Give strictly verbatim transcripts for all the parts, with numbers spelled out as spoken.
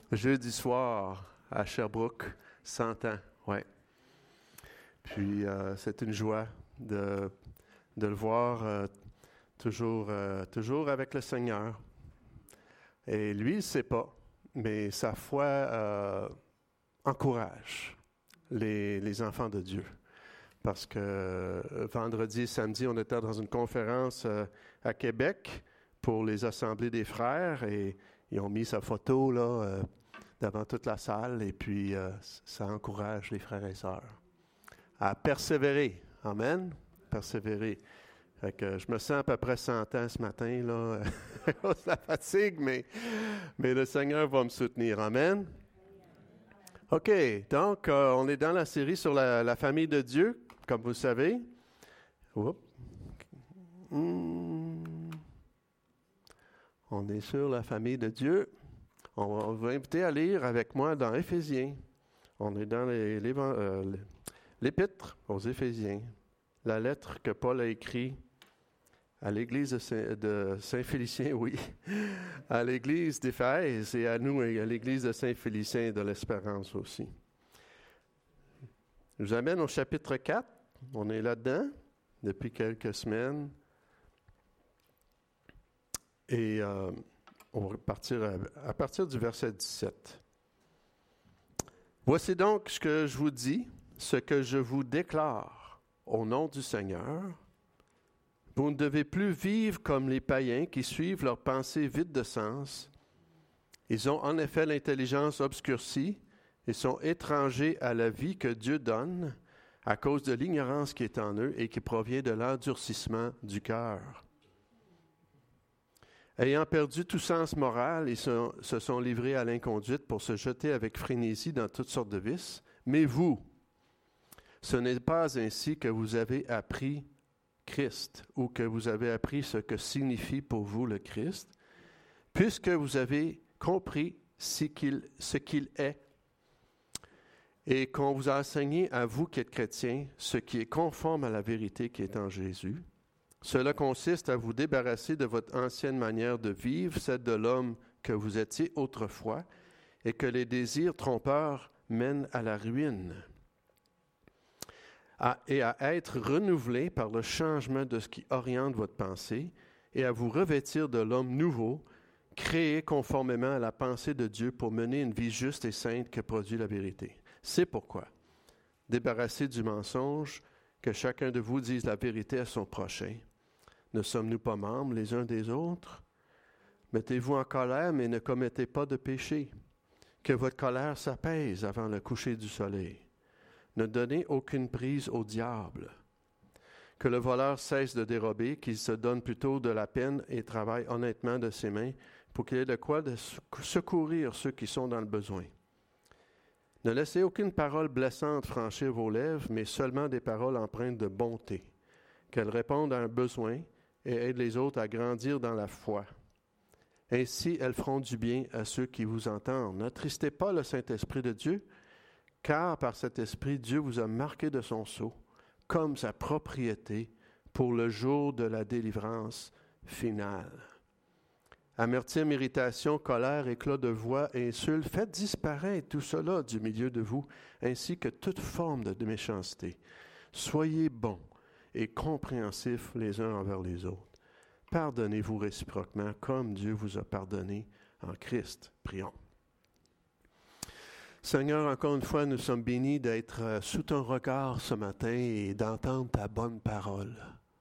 jeudi soir à Sherbrooke, cent ans, ouais. Puis euh, c'est une joie de, de le voir euh, toujours, euh, toujours avec le Seigneur. Et lui, il ne sait pas, mais sa foi euh, encourage les, les enfants de Dieu. Parce que euh, vendredi et samedi, on était dans une conférence euh, à Québec pour les assemblées des frères et ils ont mis sa photo là euh, devant toute la salle et puis euh, ça encourage les frères et sœurs à persévérer. Amen. Persévérer. Fait que je me sens à peu près cent ans ce matin là, à cause de la fatigue, mais, mais le Seigneur va me soutenir. Amen. OK, donc euh, on est dans la série sur la, la famille de Dieu. Comme vous savez, Oups. Hmm. On est sur la famille de Dieu. On va vous inviter à lire avec moi dans Éphésiens. On est dans les, les, euh, l'épître aux Éphésiens, la lettre que Paul a écrite à l'église de, Saint, de Saint-Félicien, oui, à l'église d'Éphèse et à nous, et à l'église de Saint-Félicien et de l'Espérance aussi. Je vous amène au chapitre quatre. On est là-dedans depuis quelques semaines. Et euh, on va partir à, à partir du verset dix-sept. Voici donc ce que je vous dis, ce que je vous déclare au nom du Seigneur. Vous ne devez plus vivre comme les païens qui suivent leurs pensées vides de sens. Ils ont en effet l'intelligence obscurcie et sont étrangers à la vie que Dieu donne à cause de l'ignorance qui est en eux et qui provient de l'endurcissement du cœur. Ayant perdu tout sens moral, ils se, se sont livrés à l'inconduite pour se jeter avec frénésie dans toutes sortes de vices. Mais vous, ce n'est pas ainsi que vous avez appris Christ ou que vous avez appris ce que signifie pour vous le Christ, puisque vous avez compris ce qu'il, ce qu'il est et qu'on vous a enseigné à vous qui êtes chrétiens ce qui est conforme à la vérité qui est en Jésus. Cela consiste à vous débarrasser de votre ancienne manière de vivre, celle de l'homme que vous étiez autrefois, et que les désirs trompeurs mènent à la ruine, à, et à être renouvelé par le changement de ce qui oriente votre pensée, et à vous revêtir de l'homme nouveau, créé conformément à la pensée de Dieu pour mener une vie juste et sainte que produit la vérité. C'est pourquoi, débarrassez du mensonge, que chacun de vous dise la vérité à son prochain. Ne sommes-nous pas membres les uns des autres? Mettez-vous en colère, mais ne commettez pas de péché. Que votre colère s'apaise avant le coucher du soleil. Ne donnez aucune prise au diable. Que le voleur cesse de dérober, qu'il se donne plutôt de la peine et travaille honnêtement de ses mains pour qu'il ait de quoi de secourir ceux qui sont dans le besoin. Ne laissez aucune parole blessante franchir vos lèvres, mais seulement des paroles empreintes de bonté, qu'elles répondent à un besoin et aident les autres à grandir dans la foi. Ainsi, elles feront du bien à ceux qui vous entendent. N'attristez pas le Saint-Esprit de Dieu, car par cet Esprit, Dieu vous a marqué de son sceau, comme sa propriété, pour le jour de la délivrance finale. Amertume, irritation, colère, éclat de voix, insultes, faites disparaître tout cela du milieu de vous, ainsi que toute forme de méchanceté. Soyez bons et compréhensifs les uns envers les autres. Pardonnez-vous réciproquement, comme Dieu vous a pardonné en Christ. Prions. Seigneur, encore une fois, nous sommes bénis d'être sous ton regard ce matin et d'entendre ta bonne parole.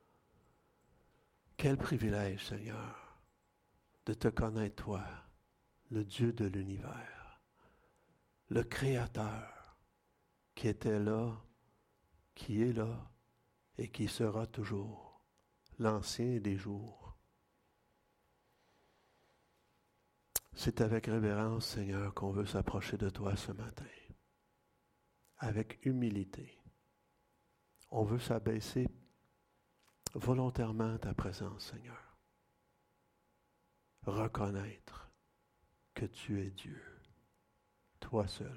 Quel privilège, Seigneur, de te connaître, toi, le Dieu de l'univers, le Créateur, qui était là, qui est là et qui sera toujours, l'Ancien des jours. C'est avec révérence, Seigneur, qu'on veut s'approcher de toi ce matin, avec humilité. On veut s'abaisser volontairement à ta présence, Seigneur. Reconnaître que tu es Dieu, toi seul.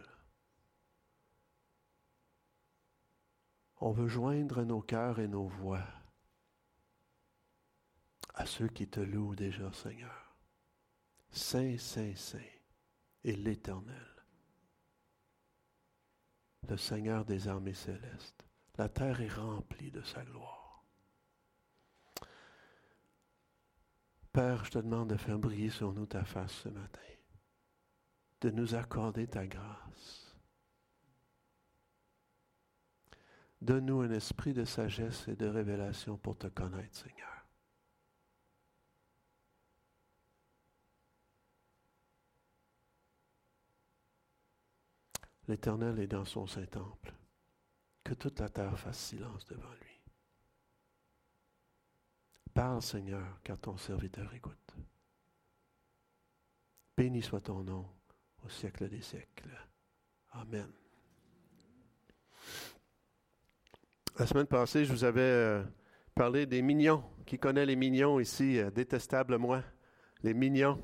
On veut joindre nos cœurs et nos voix à ceux qui te louent déjà, Seigneur. Saint, Saint, Saint et l'Éternel, le Seigneur des armées célestes. La terre est remplie de sa gloire. Père, je te demande de faire briller sur nous ta face ce matin, de nous accorder ta grâce. Donne-nous un esprit de sagesse et de révélation pour te connaître, Seigneur. L'Éternel est dans son Saint-Temple. Que toute la terre fasse silence devant lui. Parle, Seigneur, car ton serviteur écoute. Béni soit ton nom au siècle des siècles. Amen. La semaine passée, je vous avais euh, parlé des mignons. Qui connaît les mignons ici? Euh, détestable moi. Les mignons.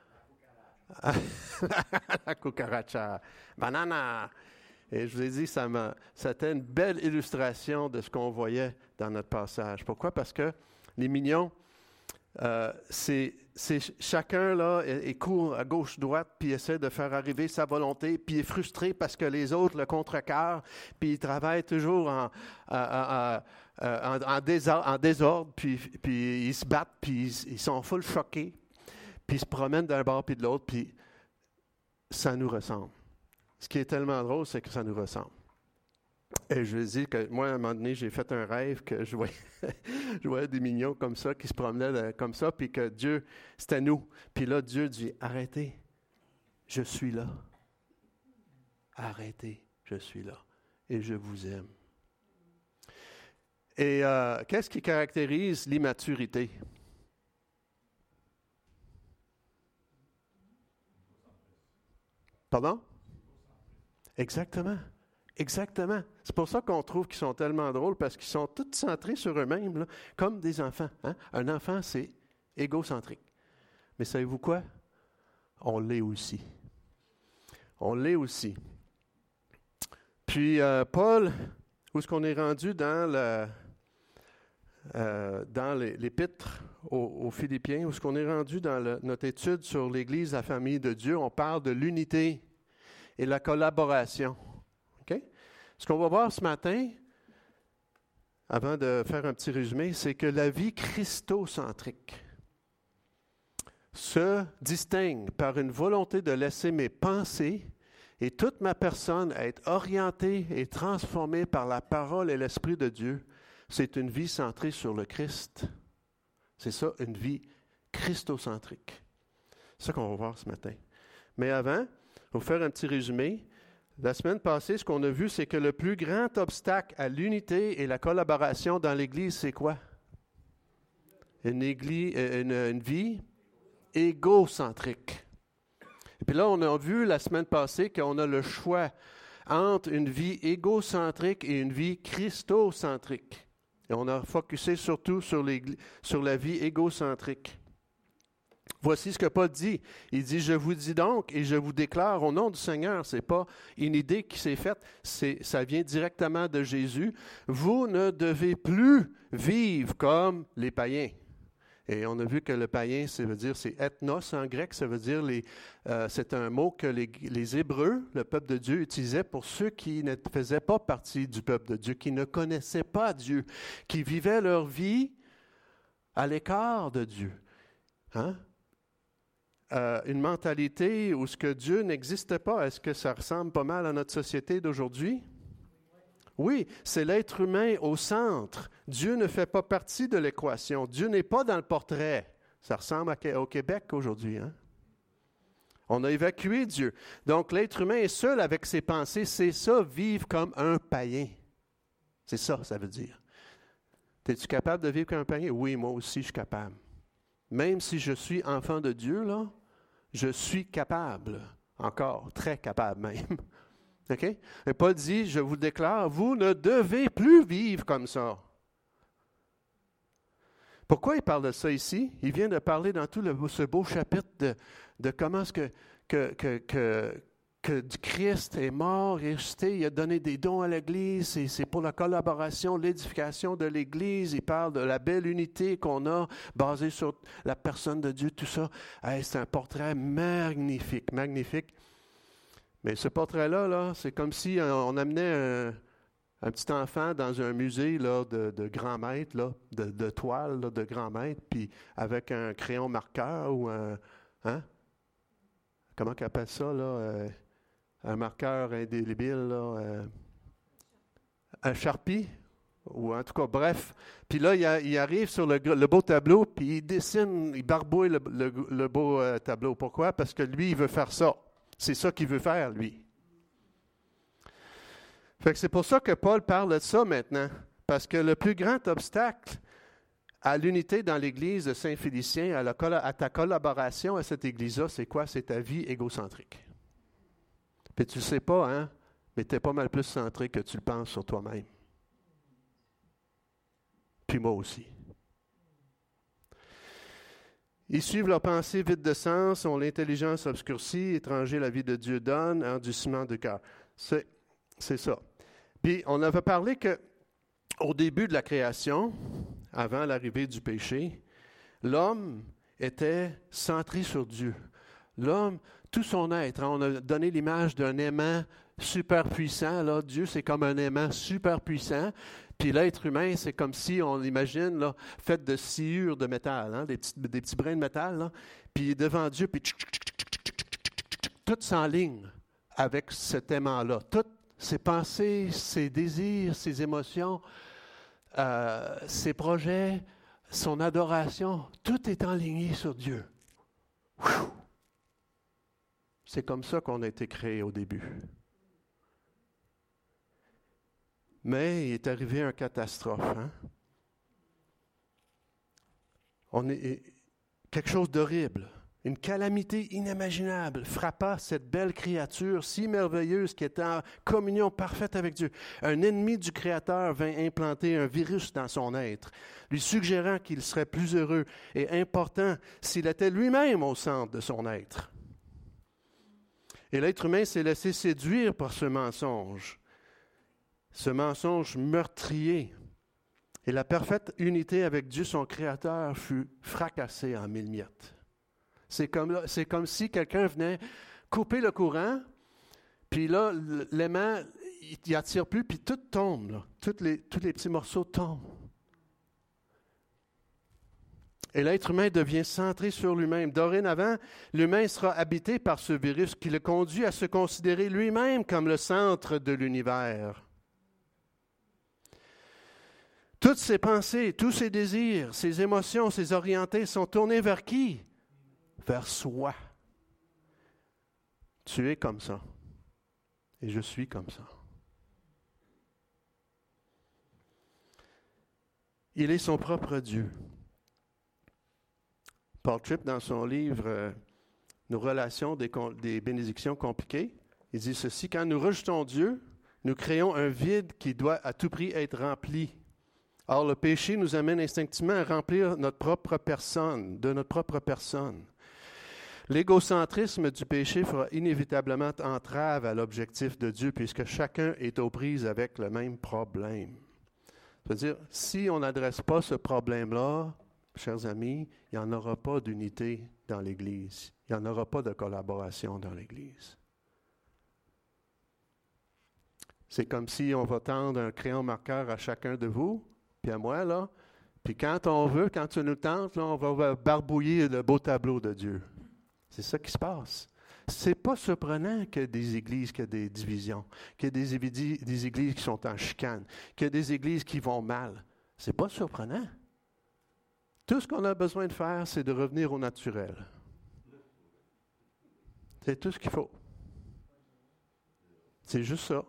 La cucaracha. Banana. Et je vous ai dit, ça m'a, c'était une belle illustration de ce qu'on voyait dans notre passage. Pourquoi? Parce que les mignons, euh, c'est, c'est chacun là, il court à gauche-droite, puis essaie de faire arriver sa volonté, puis il est frustré parce que les autres le contrecarrent, puis il travaille toujours en, en, en, en, en, désordre, en désordre, puis, puis ils se battent, puis ils, ils sont full choqués, puis ils se promènent d'un bord puis de l'autre, puis ça nous ressemble. Ce qui est tellement drôle, c'est que ça nous ressemble. Et je vous dis que moi, à un moment donné, j'ai fait un rêve que je voyais, je voyais des mignons comme ça, qui se promenaient de, comme ça, puis que Dieu, c'était nous. Puis là, Dieu dit, arrêtez, je suis là. Arrêtez, je suis là. Et je vous aime. Et euh, qu'est-ce qui caractérise l'immaturité? Pardon? Exactement. Exactement. C'est pour ça qu'on trouve qu'ils sont tellement drôles, parce qu'ils sont tous centrés sur eux-mêmes, là, comme des enfants. Hein? Un enfant, c'est égocentrique. Mais savez-vous quoi? On l'est aussi. On l'est aussi. Puis, euh, Paul, où est-ce qu'on est rendu dans, le, euh, dans les, l'épître aux, aux Philippiens, où est-ce qu'on est rendu dans le, notre étude sur l'Église, la famille de Dieu? On parle de l'unité et la collaboration. OK? Ce qu'on va voir ce matin, avant de faire un petit résumé, c'est que la vie christocentrique se distingue par une volonté de laisser mes pensées et toute ma personne être orientée et transformée par la parole et l'Esprit de Dieu. C'est une vie centrée sur le Christ. C'est ça, une vie christocentrique. C'est ça qu'on va voir ce matin. Mais avant, je vais vous faire un petit résumé. La semaine passée, ce qu'on a vu, c'est que le plus grand obstacle à l'unité et la collaboration dans l'Église, c'est quoi? Une, église, une, une vie égocentrique. Et puis là, on a vu la semaine passée qu'on a le choix entre une vie égocentrique et une vie christocentrique. Et on a focusé surtout sur, sur la vie égocentrique. Voici ce que Paul dit. Il dit, « Je vous dis donc et je vous déclare au nom du Seigneur. » Ce n'est pas une idée qui s'est faite, c'est, ça vient directement de Jésus. « Vous ne devez plus vivre comme les païens. » Et on a vu que le païen, ça veut dire, c'est ethnos en grec, ça veut dire, les, euh, c'est un mot que les, les Hébreux, le peuple de Dieu, utilisaient pour ceux qui ne faisaient pas partie du peuple de Dieu, qui ne connaissaient pas Dieu, qui vivaient leur vie à l'écart de Dieu. Hein? Euh, une mentalité où ce que Dieu n'existe pas, est-ce que ça ressemble pas mal à notre société d'aujourd'hui? Oui, c'est l'être humain au centre. Dieu ne fait pas partie de l'équation. Dieu n'est pas dans le portrait. Ça ressemble à, au Québec aujourd'hui. Hein? On a évacué Dieu. Donc, l'être humain est seul avec ses pensées. C'est ça, vivre comme un païen. C'est ça, ça veut dire. Es-tu capable de vivre comme un païen? Oui, moi aussi, je suis capable. Même si je suis enfant de Dieu, là, je suis capable. Encore, très capable même. OK? Et Paul dit, je vous déclare, vous ne devez plus vivre comme ça. Pourquoi il parle de ça ici? Il vient de parler dans tout le, ce beau chapitre de, de comment est-ce que, que, que, que, que Christ est mort, est ressuscité, il a donné des dons à l'Église, c'est, c'est pour la collaboration, l'édification de l'Église. Il parle de la belle unité qu'on a basée sur la personne de Dieu, tout ça. Hey, c'est un portrait magnifique, magnifique. Mais ce portrait-là, là, c'est comme si on amenait un, un petit enfant dans un musée là, de, de grand maître, là, de, de toile là, de grand maître, puis avec un crayon marqueur ou un... Hein? Comment qu'on appelle ça, là? Euh, un marqueur indélébile, là? Euh, un Sharpie? Ou en tout cas, bref. Puis là, il, a, il arrive sur le, le beau tableau, puis il dessine, il barbouille le, le, le beau euh, tableau. Pourquoi? Parce que lui, il veut faire ça. C'est ça qu'il veut faire, lui. Fait que c'est pour ça que Paul parle de ça maintenant. Parce que le plus grand obstacle à l'unité dans l'Église de Saint-Félicien, à, la, à ta collaboration à cette Église-là, c'est quoi? C'est ta vie égocentrique. Puis tu ne sais pas, hein? Mais tu es pas mal plus centré que tu le penses sur toi-même. Puis moi aussi. Ils suivent leurs pensées vides de sens, ont l'intelligence obscurcie, étranger la vie de Dieu donne, endurcissement de cœur. C'est, c'est ça. Puis on avait parlé qu'au début de la création, avant l'arrivée du péché, l'homme était centré sur Dieu. L'homme, tout son être, hein, on a donné l'image d'un aimant super puissant. Là. Dieu, c'est comme un aimant super puissant. Puis l'être humain, c'est comme si, on l'imagine, là, fait de sciure de métal, hein, des, petits, des petits brins de métal. Là. Puis devant Dieu, puis tout s'enligne avec cet aimant-là. Toutes ses pensées, ses désirs, ses émotions, euh, ses projets, son adoration, tout est enligné sur Dieu. C'est comme ça qu'on a été créé au début. Mais il est arrivé une catastrophe. Hein? On est, quelque chose d'horrible, une calamité inimaginable frappa cette belle créature si merveilleuse qui était en communion parfaite avec Dieu. Un ennemi du Créateur vint implanter un virus dans son être, lui suggérant qu'il serait plus heureux et important s'il était lui-même au centre de son être. Et l'être humain s'est laissé séduire par ce mensonge. Ce mensonge meurtrier. Et la parfaite unité avec Dieu, son Créateur, fut fracassée en mille miettes. C'est comme, c'est comme si quelqu'un venait couper le courant, puis là, l'aimant, il n'attire plus, puis tout tombe. Là. Toutes les, tous les petits morceaux tombent. Et l'être humain devient centré sur lui-même. Dorénavant, l'humain sera habité par ce virus qui le conduit à se considérer lui-même comme le centre de l'univers. Toutes ses pensées, tous ses désirs, ses émotions, ses orientées sont tournés vers qui? Vers soi. Tu es comme ça. Et je suis comme ça. Il est son propre Dieu. Paul Tripp, dans son livre euh, « Nos relations des, des bénédictions compliquées », il dit ceci, « Quand nous rejetons Dieu, nous créons un vide qui doit à tout prix être rempli. Or, le péché nous amène instinctivement à remplir notre propre personne, de notre propre personne. L'égocentrisme du péché fera inévitablement entrave à l'objectif de Dieu, puisque chacun est aux prises avec le même problème. » C'est-à-dire, si on n'adresse pas ce problème-là, chers amis, il n'y en aura pas d'unité dans l'Église. Il n'y en aura pas de collaboration dans l'Église. C'est comme si on va tendre un crayon marqueur à chacun de vous, puis à moi, là. Puis quand on veut, quand tu nous tentes, là, on va barbouiller le beau tableau de Dieu. C'est ça qui se passe. C'est pas surprenant qu'il y ait des églises qui ont des divisions, qu'il y ait des, des églises qui sont en chicane, qu'il y ait des églises qui vont mal. C'est pas surprenant. Tout ce qu'on a besoin de faire, c'est de revenir au naturel. C'est tout ce qu'il faut. C'est juste ça.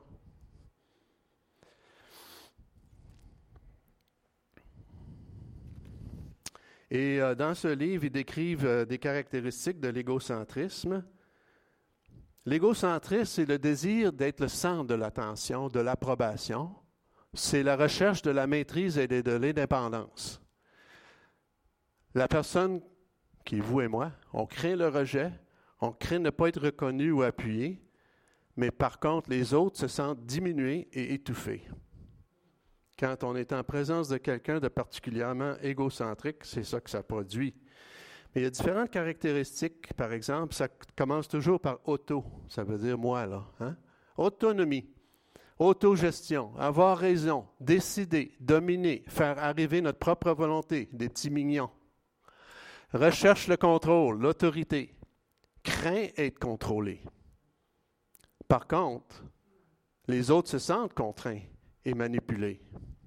Et euh, dans ce livre, ils décrivent euh, des caractéristiques de l'égocentrisme. L'égocentrisme, c'est le désir d'être le centre de l'attention, de l'approbation. C'est la recherche de la maîtrise et de, de l'indépendance. La personne, qui est vous et moi, on craint le rejet, on craint ne pas être reconnu ou appuyé, mais par contre, les autres se sentent diminués et étouffés. Quand on est en présence de quelqu'un de particulièrement égocentrique, c'est ça que ça produit. Mais il y a différentes caractéristiques. Par exemple, ça commence toujours par auto. Ça veut dire moi, là. Hein? Autonomie, autogestion, avoir raison, décider, dominer, faire arriver notre propre volonté, des petits mignons. Recherche le contrôle, l'autorité. Craint être contrôlé. Par contre, les autres se sentent contraints et manipulés.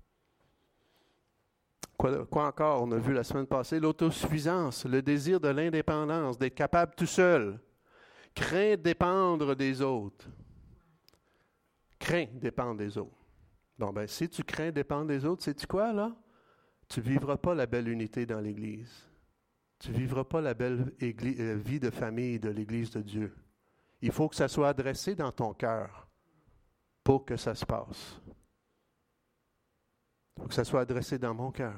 Quoi, quoi encore? On a vu la semaine passée l'autosuffisance, le désir de l'indépendance, d'être capable tout seul. Craint dépendre des autres. Craint dépendre des autres. Bon, ben, si tu crains dépendre des autres, sais-tu quoi, là? Tu ne vivras pas la belle unité dans l'Église. Tu ne vivras pas la belle église, euh, vie de famille de l'Église de Dieu. Il faut que ça soit adressé dans ton cœur pour que ça se passe. Il faut que ça soit adressé dans mon cœur.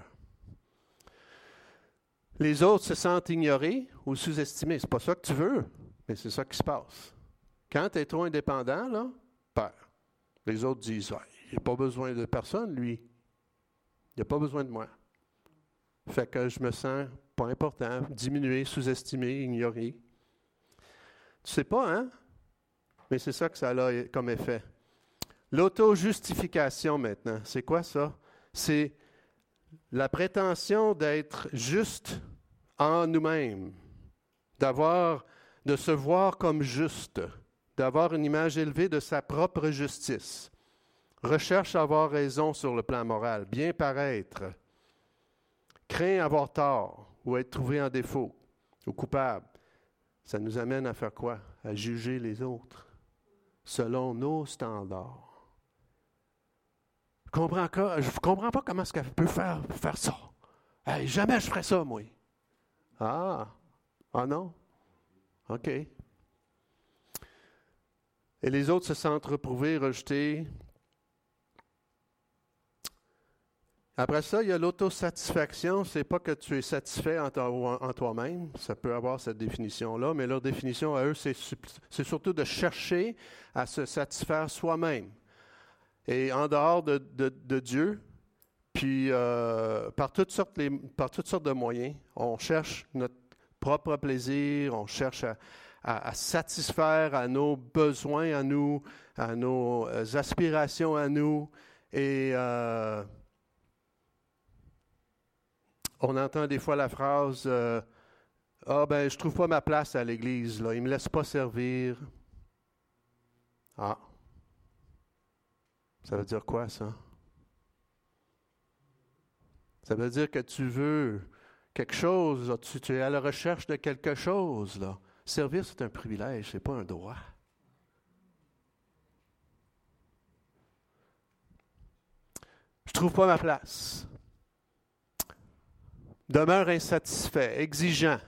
Les autres se sentent ignorés ou sous-estimés. C'est pas ça que tu veux, mais c'est ça qui se passe. Quand tu es trop indépendant, là, ben, les autres disent ah, « il n'a pas besoin de personne, lui. Il n'a pas besoin de moi. » Fait que je me sens pas important, diminué, sous-estimé, ignoré. Tu sais pas, hein? Mais c'est ça que ça a comme effet. L'auto-justification maintenant, c'est quoi ça? C'est la prétention d'être juste en nous-mêmes, d'avoir, de se voir comme juste, d'avoir une image élevée de sa propre justice. Recherche à avoir raison sur le plan moral, bien paraître, craint avoir tort ou être trouvé en défaut ou coupable. Ça nous amène à faire quoi? À juger les autres selon nos standards. Je comprends, je comprends pas comment est-ce qu'elle peut faire, faire ça. Hey, jamais je ferais ça, moi. Ah, ah non? OK. Et les autres se sentent reprouvés, rejetés. Après ça, il y a l'autosatisfaction. Ce n'est pas que tu es satisfait en, toi, en toi-même. Ça peut avoir cette définition-là, mais leur définition à eux, c'est, c'est surtout de chercher à se satisfaire soi-même. Et en dehors de, de, de Dieu, puis euh, par, toutes sortes les, par toutes sortes de moyens, on cherche notre propre plaisir, on cherche à, à, à satisfaire à nos besoins à nous, à nos aspirations à nous. Et euh, on entend des fois la phrase euh, « Ah ben, je trouve pas ma place à l'Église, là, ils me laissent pas servir. » Ah. Ça veut dire quoi, ça? Ça veut dire que tu veux quelque chose, là, tu, tu es à la recherche de quelque chose. Là. Servir, c'est un privilège, ce n'est pas un droit. Je ne trouve pas ma place. Demeure insatisfait, exigeant.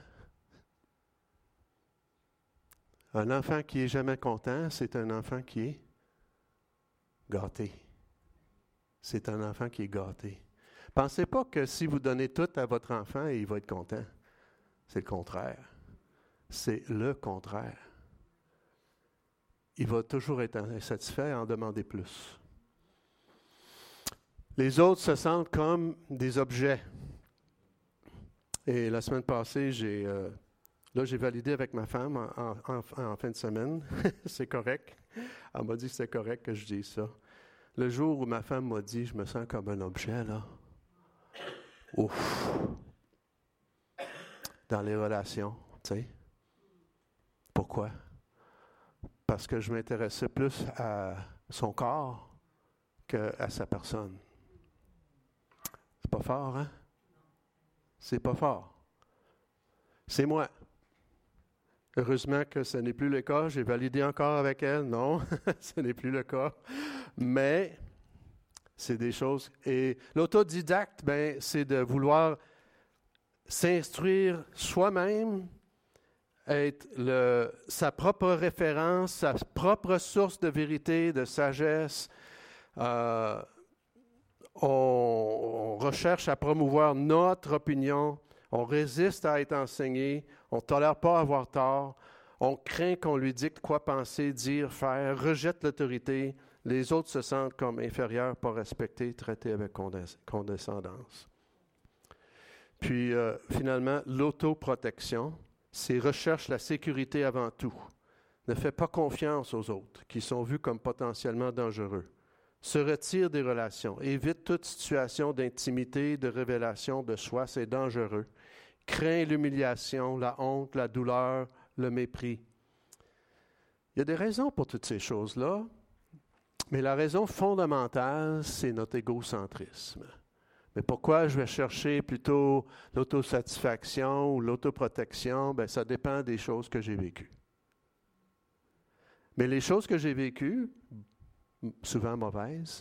Un enfant qui n'est jamais content, c'est un enfant qui est gâté. C'est un enfant qui est gâté. Pensez pas que si vous donnez tout à votre enfant, il va être content. C'est le contraire. C'est le contraire. Il va toujours être insatisfait et en demander plus. Les autres se sentent comme des objets. Et la semaine passée, j'ai, euh, là, j'ai validé avec ma femme en, en, en, en fin de semaine. C'est correct. Elle m'a dit que c'était correct que je dise ça. Le jour où ma femme m'a dit « Je me sens comme un objet, là. » Ouf! Dans les relations, tu sais. Pourquoi? Parce que je m'intéressais plus à son corps qu'à sa personne. C'est pas fort, hein? C'est pas fort. C'est moi. Heureusement que ce n'est plus le cas. J'ai validé encore avec elle. Non, ce n'est plus le cas. Mais c'est des choses. Et l'autodidacte, ben, c'est de vouloir s'instruire soi-même, être le, sa propre référence, sa propre source de vérité, de sagesse. Euh, on, on recherche à promouvoir notre opinion. On résiste à être enseigné. On ne tolère pas avoir tort. On craint qu'on lui dicte quoi penser, dire, faire, rejette l'autorité. Les autres se sentent comme inférieurs, pas respectés, traités avec condescendance. Puis euh, finalement, l'autoprotection, c'est recherche la sécurité avant tout. Ne fais pas confiance aux autres qui sont vus comme potentiellement dangereux. Se retire des relations. Évite toute situation d'intimité, de révélation de soi, c'est dangereux. Crains l'humiliation, la honte, la douleur, le mépris. Il y a des raisons pour toutes ces choses-là, mais la raison fondamentale, c'est notre égocentrisme. Mais pourquoi je vais chercher plutôt l'autosatisfaction ou l'autoprotection? Bien, ça dépend des choses que j'ai vécues. Mais les choses que j'ai vécues, souvent mauvaises,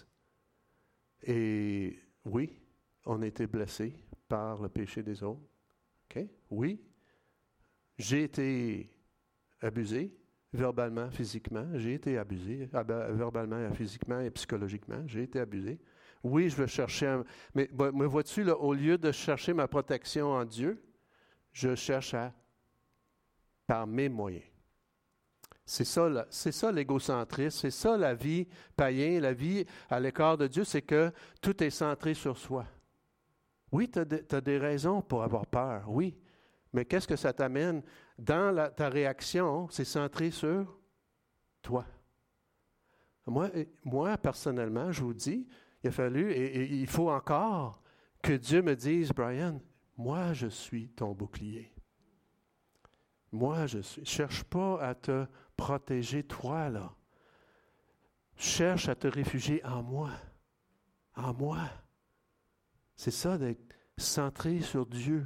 et oui, on a été blessés par le péché des autres. Okay? Oui, j'ai été abusé, verbalement, physiquement. J'ai été abusé, verbalement, physiquement et psychologiquement. J'ai été abusé. Oui, je veux chercher... Un, mais me vois-tu, là, au lieu de chercher ma protection en Dieu, je cherche à... par mes moyens. C'est ça, là, c'est ça l'égocentrisme, c'est ça la vie païenne, la vie à l'écart de Dieu, c'est que tout est centré sur soi. Oui, tu as des raisons pour avoir peur, oui. Mais qu'est-ce que ça t'amène? Dans la, ta réaction, c'est centré sur toi. Moi, moi, personnellement, je vous dis, il a fallu, et, et il faut encore que Dieu me dise, Brian, moi, je suis ton bouclier. Moi, je ne cherche pas à te protéger, toi, là. Cherche à te réfugier en moi. En moi. C'est ça d'être centré sur Dieu.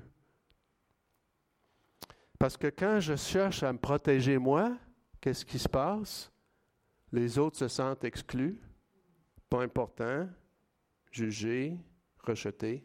Parce que quand je cherche à me protéger moi, qu'est-ce qui se passe? Les autres se sentent exclus, pas importants, jugés, rejetés.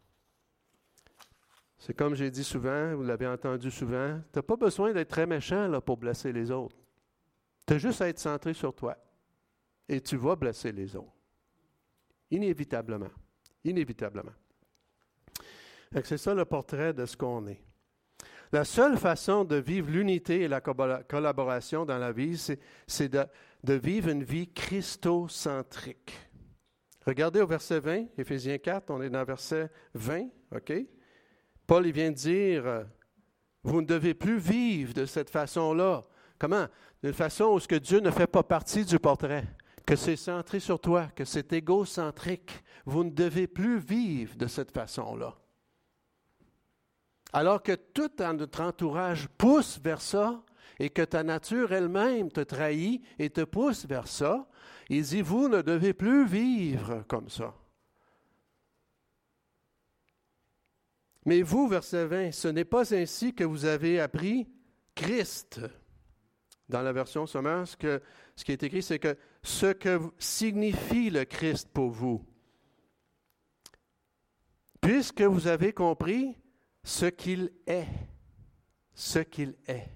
C'est comme j'ai dit souvent, vous l'avez entendu souvent, tu n'as pas besoin d'être très méchant là, pour blesser les autres. Tu as juste à être centré sur toi. Et tu vas blesser les autres. Inévitablement. Inévitablement. C'est ça le portrait de ce qu'on est. La seule façon de vivre l'unité et la collaboration dans la vie, c'est, c'est de, de vivre une vie christocentrique. Regardez au verset vingt, Éphésiens quatre, on est dans le verset vingt, OK? Paul, il vient de dire, vous ne devez plus vivre de cette façon-là. Comment? D'une façon où ce que Dieu ne fait pas partie du portrait, que c'est centré sur toi, que c'est égocentrique. Vous ne devez plus vivre de cette façon-là. Alors que tout notre entourage pousse vers ça et que ta nature elle-même te trahit et te pousse vers ça, il dit, vous ne devez plus vivre comme ça. Mais vous, verset vingt, ce n'est pas ainsi que vous avez appris Christ. Dans la version sommaire, ce, que, ce qui est écrit, c'est que ce que signifie le Christ pour vous. Puisque vous avez compris ce qu'il est. Ce qu'il est.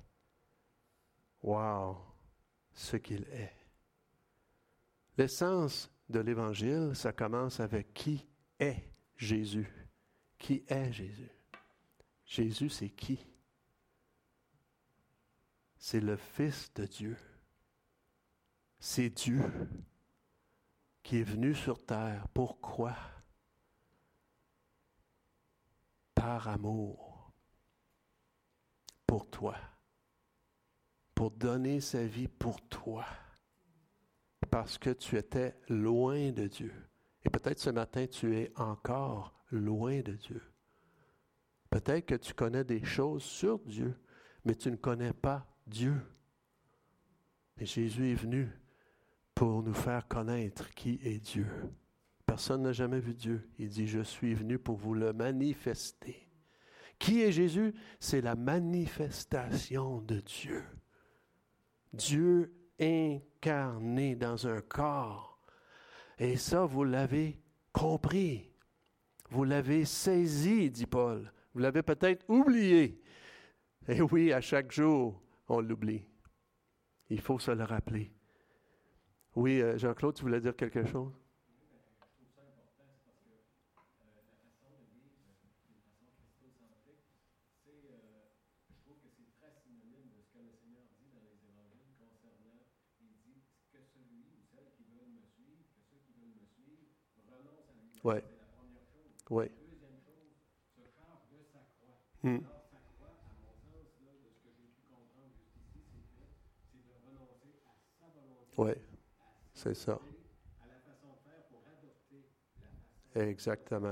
Wow! Ce qu'il est. L'essence de l'Évangile, ça commence avec qui est Jésus. Qui est Jésus? Jésus, c'est qui? C'est le Fils de Dieu. C'est Dieu qui est venu sur terre. Pourquoi? Par amour. Pour toi. Pour donner sa vie pour toi. Parce que tu étais loin de Dieu. Et peut-être ce matin, tu es encore loin de Dieu. Peut-être que tu connais des choses sur Dieu, mais tu ne connais pas Dieu. Et Jésus est venu pour nous faire connaître qui est Dieu. Personne n'a jamais vu Dieu. Il dit, je suis venu pour vous le manifester. Qui est Jésus? C'est la manifestation de Dieu. Dieu incarné dans un corps. Et ça, vous l'avez compris. Vous l'avez saisi, dit Paul. Vous l'avez peut-être oublié. Et oui, à chaque jour, on l'oublie. Il faut se le rappeler. Oui, Jean-Claude, tu voulais dire quelque chose? Oui. Oui. Hmm. Oui, c'est ça. Exactement.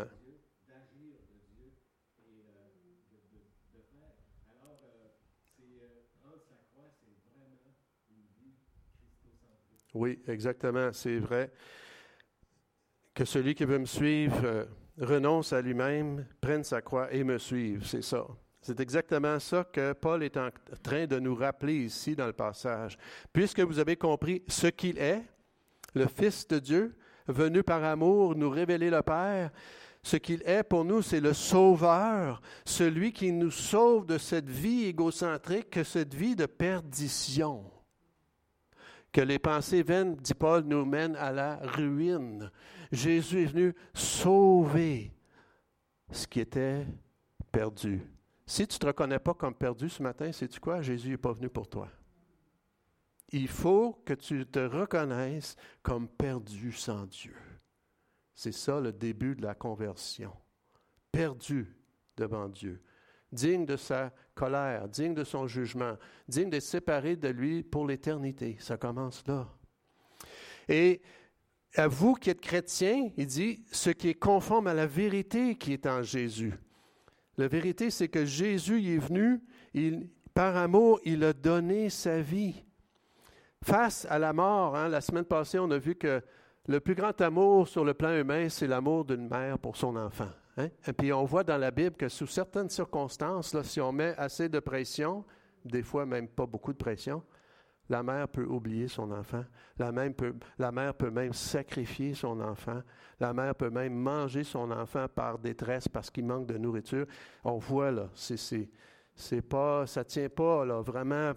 Oui, exactement, c'est vrai. Que celui qui veut me suivre euh, renonce à lui-même, prenne sa croix et me suive, c'est ça. C'est exactement ça que Paul est en train de nous rappeler ici dans le passage. Puisque vous avez compris ce qu'il est, le Fils de Dieu, venu par amour nous révéler le Père, ce qu'il est pour nous, c'est le Sauveur, celui qui nous sauve de cette vie égocentrique, que cette vie de perdition. Que les pensées vaines, dit Paul, nous mènent à la ruine. Jésus est venu sauver ce qui était perdu. Si tu ne te reconnais pas comme perdu ce matin, sais-tu quoi? Jésus n'est pas venu pour toi. Il faut que tu te reconnaisses comme perdu sans Dieu. C'est ça le début de la conversion. Perdu devant Dieu. Digne de sa colère, digne de son jugement, digne d'être séparé de lui pour l'éternité. Ça commence là. Et à vous qui êtes chrétiens, il dit, ce qui est conforme à la vérité qui est en Jésus. La vérité, c'est que Jésus il est venu, il, par amour, il a donné sa vie. Face à la mort, hein, la semaine passée, on a vu que le plus grand amour sur le plan humain, c'est l'amour d'une mère pour son enfant. Hein? Et puis on voit dans la Bible que sous certaines circonstances, là, si on met assez de pression, des fois même pas beaucoup de pression, la mère peut oublier son enfant. La, même peut, la mère peut même sacrifier son enfant. La mère peut même manger son enfant par détresse parce qu'il manque de nourriture. On voit là, c'est, c'est, c'est pas, ça ne tient pas là, vraiment.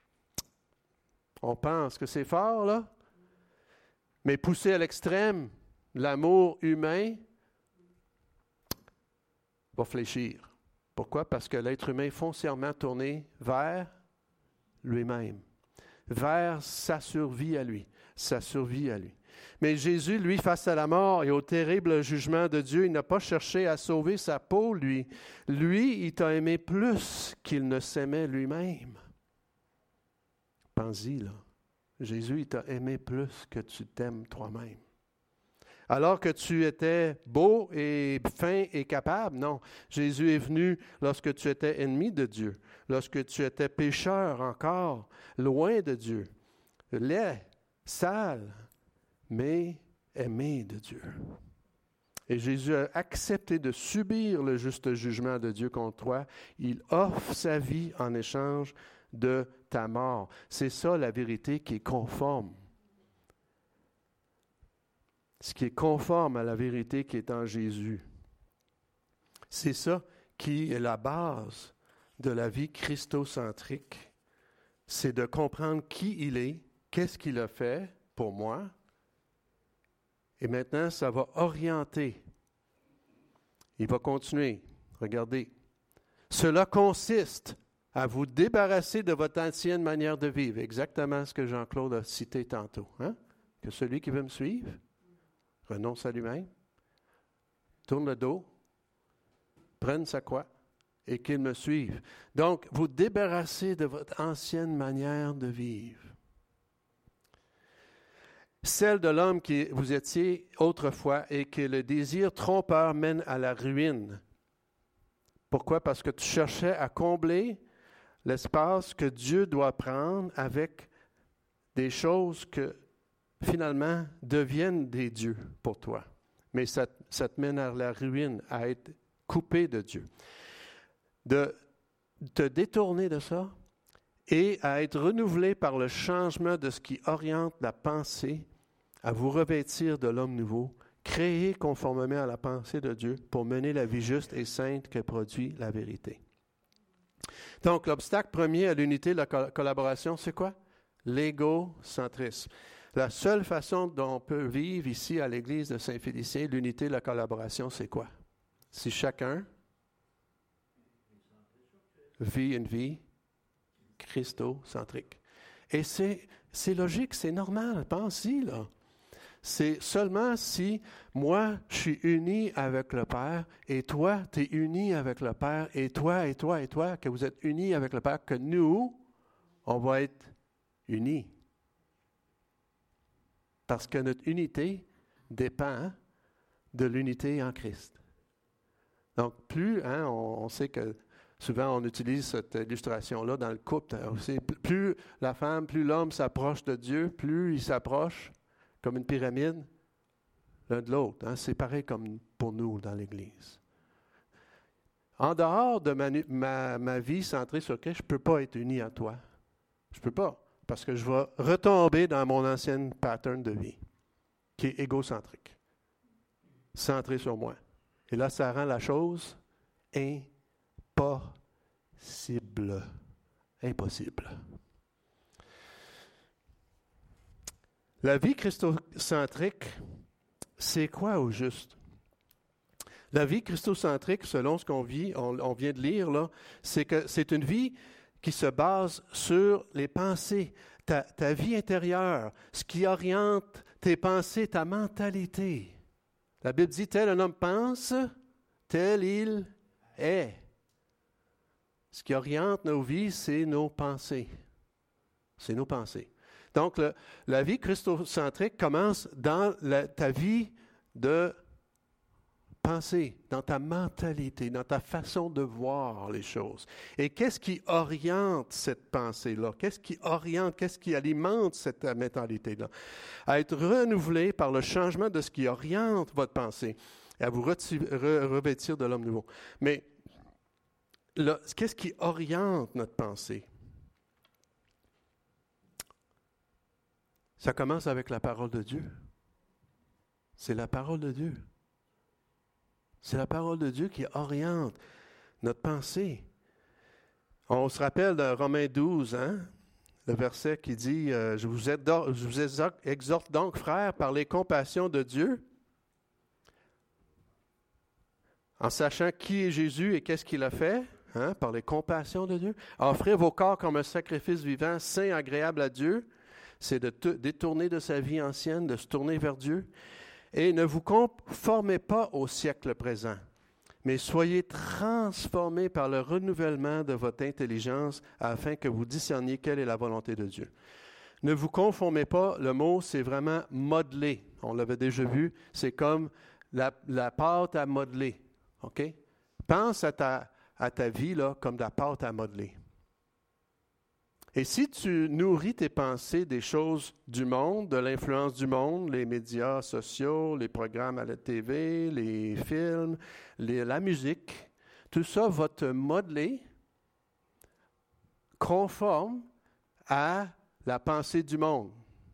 On pense que c'est fort là, mais poussé à l'extrême, l'amour humain va fléchir. Pourquoi? Parce que l'être humain est foncièrement tourné vers lui-même, vers sa survie à lui, sa survie à lui. Mais Jésus, lui, face à la mort et au terrible jugement de Dieu, il n'a pas cherché à sauver sa peau, lui. Lui, il t'a aimé plus qu'il ne s'aimait lui-même. Pense-y, là. Jésus, il t'a aimé plus que tu t'aimes toi-même. Alors que tu étais beau et fin et capable, non. Jésus est venu lorsque tu étais ennemi de Dieu, lorsque tu étais pécheur encore, loin de Dieu, laid, sale, mais aimé de Dieu. Et Jésus a accepté de subir le juste jugement de Dieu contre toi. Il offre sa vie en échange de ta mort. C'est ça la vérité qui est conforme. Ce qui est conforme à la vérité qui est en Jésus. C'est ça qui est la base de la vie christocentrique. C'est de comprendre qui il est, qu'est-ce qu'il a fait pour moi. Et maintenant, ça va orienter. Il va continuer. Regardez. Cela consiste à vous débarrasser de votre ancienne manière de vivre. Exactement ce que Jean-Claude a cité tantôt. Hein? Que celui qui veut me suivre renonce à lui-même, tourne le dos, prenne sa croix et qu'il me suive. Donc, vous débarrassez de votre ancienne manière de vivre. Celle de l'homme qui vous étiez autrefois et que le désir trompeur mène à la ruine. Pourquoi? Parce que tu cherchais à combler l'espace que Dieu doit prendre avec des choses que finalement, deviennent des dieux pour toi. Mais ça, ça te mène à la ruine, à être coupé de Dieu. De te détourner de ça et à être renouvelé par le changement de ce qui oriente la pensée, à vous revêtir de l'homme nouveau, créé conformément à la pensée de Dieu pour mener la vie juste et sainte que produit la vérité. Donc, l'obstacle premier à l'unité de la collaboration, c'est quoi? L'égocentrisme. La seule façon dont on peut vivre ici à l'Église de Saint-Félicien, l'unité, la collaboration, c'est quoi? Si chacun vit une vie christocentrique. Et c'est, c'est logique, c'est normal, pense-y, là. c'est seulement si moi, je suis uni avec le Père, et toi, tu es uni avec le Père, et toi, et toi, et toi, que vous êtes unis avec le Père, que nous, on va être unis. Parce que notre unité dépend de l'unité en Christ. Donc, plus, hein, on, on sait que souvent on utilise cette illustration-là dans le couple. Aussi, plus la femme, plus l'homme s'approche de Dieu, plus il s'approche comme une pyramide l'un de l'autre. Hein. C'est pareil comme pour nous dans l'Église. En dehors de ma, ma, ma vie centrée sur Christ, je ne peux pas être uni à toi. Je ne peux pas, parce que je vais retomber dans mon ancienne pattern de vie, qui est égocentrique, centré sur moi. Et là, ça rend la chose impossible. Impossible. La vie christocentrique, c'est quoi au juste? La vie christocentrique, selon ce qu'on vit, on, on vient de lire, là, c'est que c'est une vie qui se base sur les pensées, ta, ta vie intérieure, ce qui oriente tes pensées, ta mentalité. La Bible dit, tel un homme pense, tel il est. Ce qui oriente nos vies, c'est nos pensées. C'est nos pensées. Donc, le, la vie christocentrique commence dans la, ta vie de pensée, dans ta mentalité, dans ta façon de voir les choses. Et qu'est-ce qui oriente cette pensée-là? Qu'est-ce qui oriente, qu'est-ce qui alimente cette mentalité-là? À être renouvelé par le changement de ce qui oriente votre pensée, et à vous revêtir de l'homme nouveau. Mais là, qu'est-ce qui oriente notre pensée? Ça commence avec la parole de Dieu. C'est la parole de Dieu. C'est la parole de Dieu qui oriente notre pensée. On se rappelle de Romains douze, hein? Le verset qui dit euh, « Je vous exhorte, je vous exhorte donc, frères, par les compassions de Dieu, en sachant qui est Jésus et qu'est-ce qu'il a fait, hein, par les compassions de Dieu, à offrir vos corps comme un sacrifice vivant, saint, agréable à Dieu. » C'est de te détourner de sa vie ancienne, de se tourner vers Dieu. Et ne vous conformez pas au siècle présent, mais soyez transformés par le renouvellement de votre intelligence afin que vous discerniez quelle est la volonté de Dieu. Ne vous conformez pas, le mot, c'est vraiment modeler. On l'avait déjà vu, c'est comme la, la pâte à modeler. OK? Pense à ta, à ta vie là, comme de la pâte à modeler. Et si tu nourris tes pensées des choses du monde, de l'influence du monde, les médias sociaux, les programmes à la T V, les films, les, la musique, tout ça va te modeler conforme à la pensée du monde.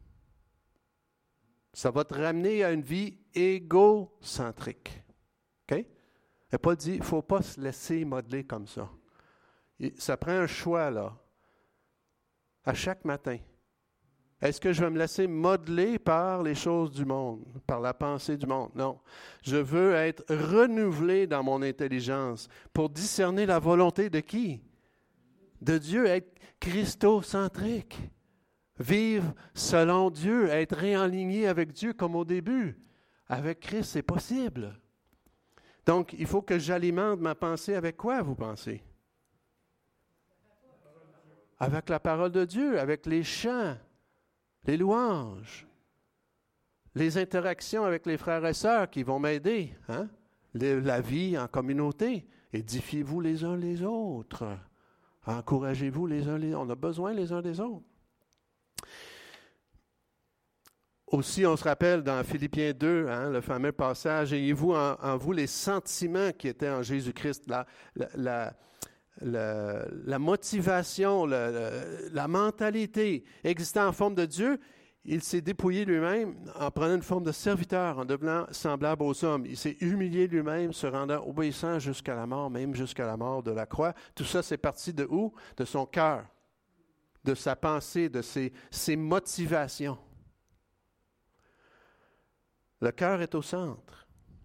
Ça va te ramener à une vie égocentrique. OK? Et Paul dit, il ne faut pas se laisser modeler comme ça. Ça prend un choix, là. À chaque matin. Est-ce que je vais me laisser modeler par les choses du monde, par la pensée du monde? Non. Je veux être renouvelé dans mon intelligence pour discerner la volonté de qui? De Dieu, être christocentrique. Vivre selon Dieu, être réaligné avec Dieu comme au début. Avec Christ, c'est possible. Donc, il faut que j'alimente ma pensée avec quoi, vous pensez? Avec la parole de Dieu, avec les chants, les louanges, les interactions avec les frères et sœurs qui vont m'aider, hein? Les, la vie en communauté. Édifiez-vous les uns les autres. Encouragez-vous les uns les autres. On a besoin les uns des autres. Aussi, on se rappelle dans Philippiens deux, hein, le fameux passage, « Ayez-vous en, en vous les sentiments qui étaient en Jésus-Christ. » La, la, la, la, la motivation, la, la, la mentalité existant en forme de Dieu, il s'est dépouillé lui-même en prenant une forme de serviteur, en devenant semblable aux hommes. Il s'est humilié lui-même, se rendant obéissant jusqu'à la mort, même jusqu'à la mort de la croix. Tout ça, c'est parti de où? De son cœur, de sa pensée, de ses, ses motivations. Le cœur est au centre.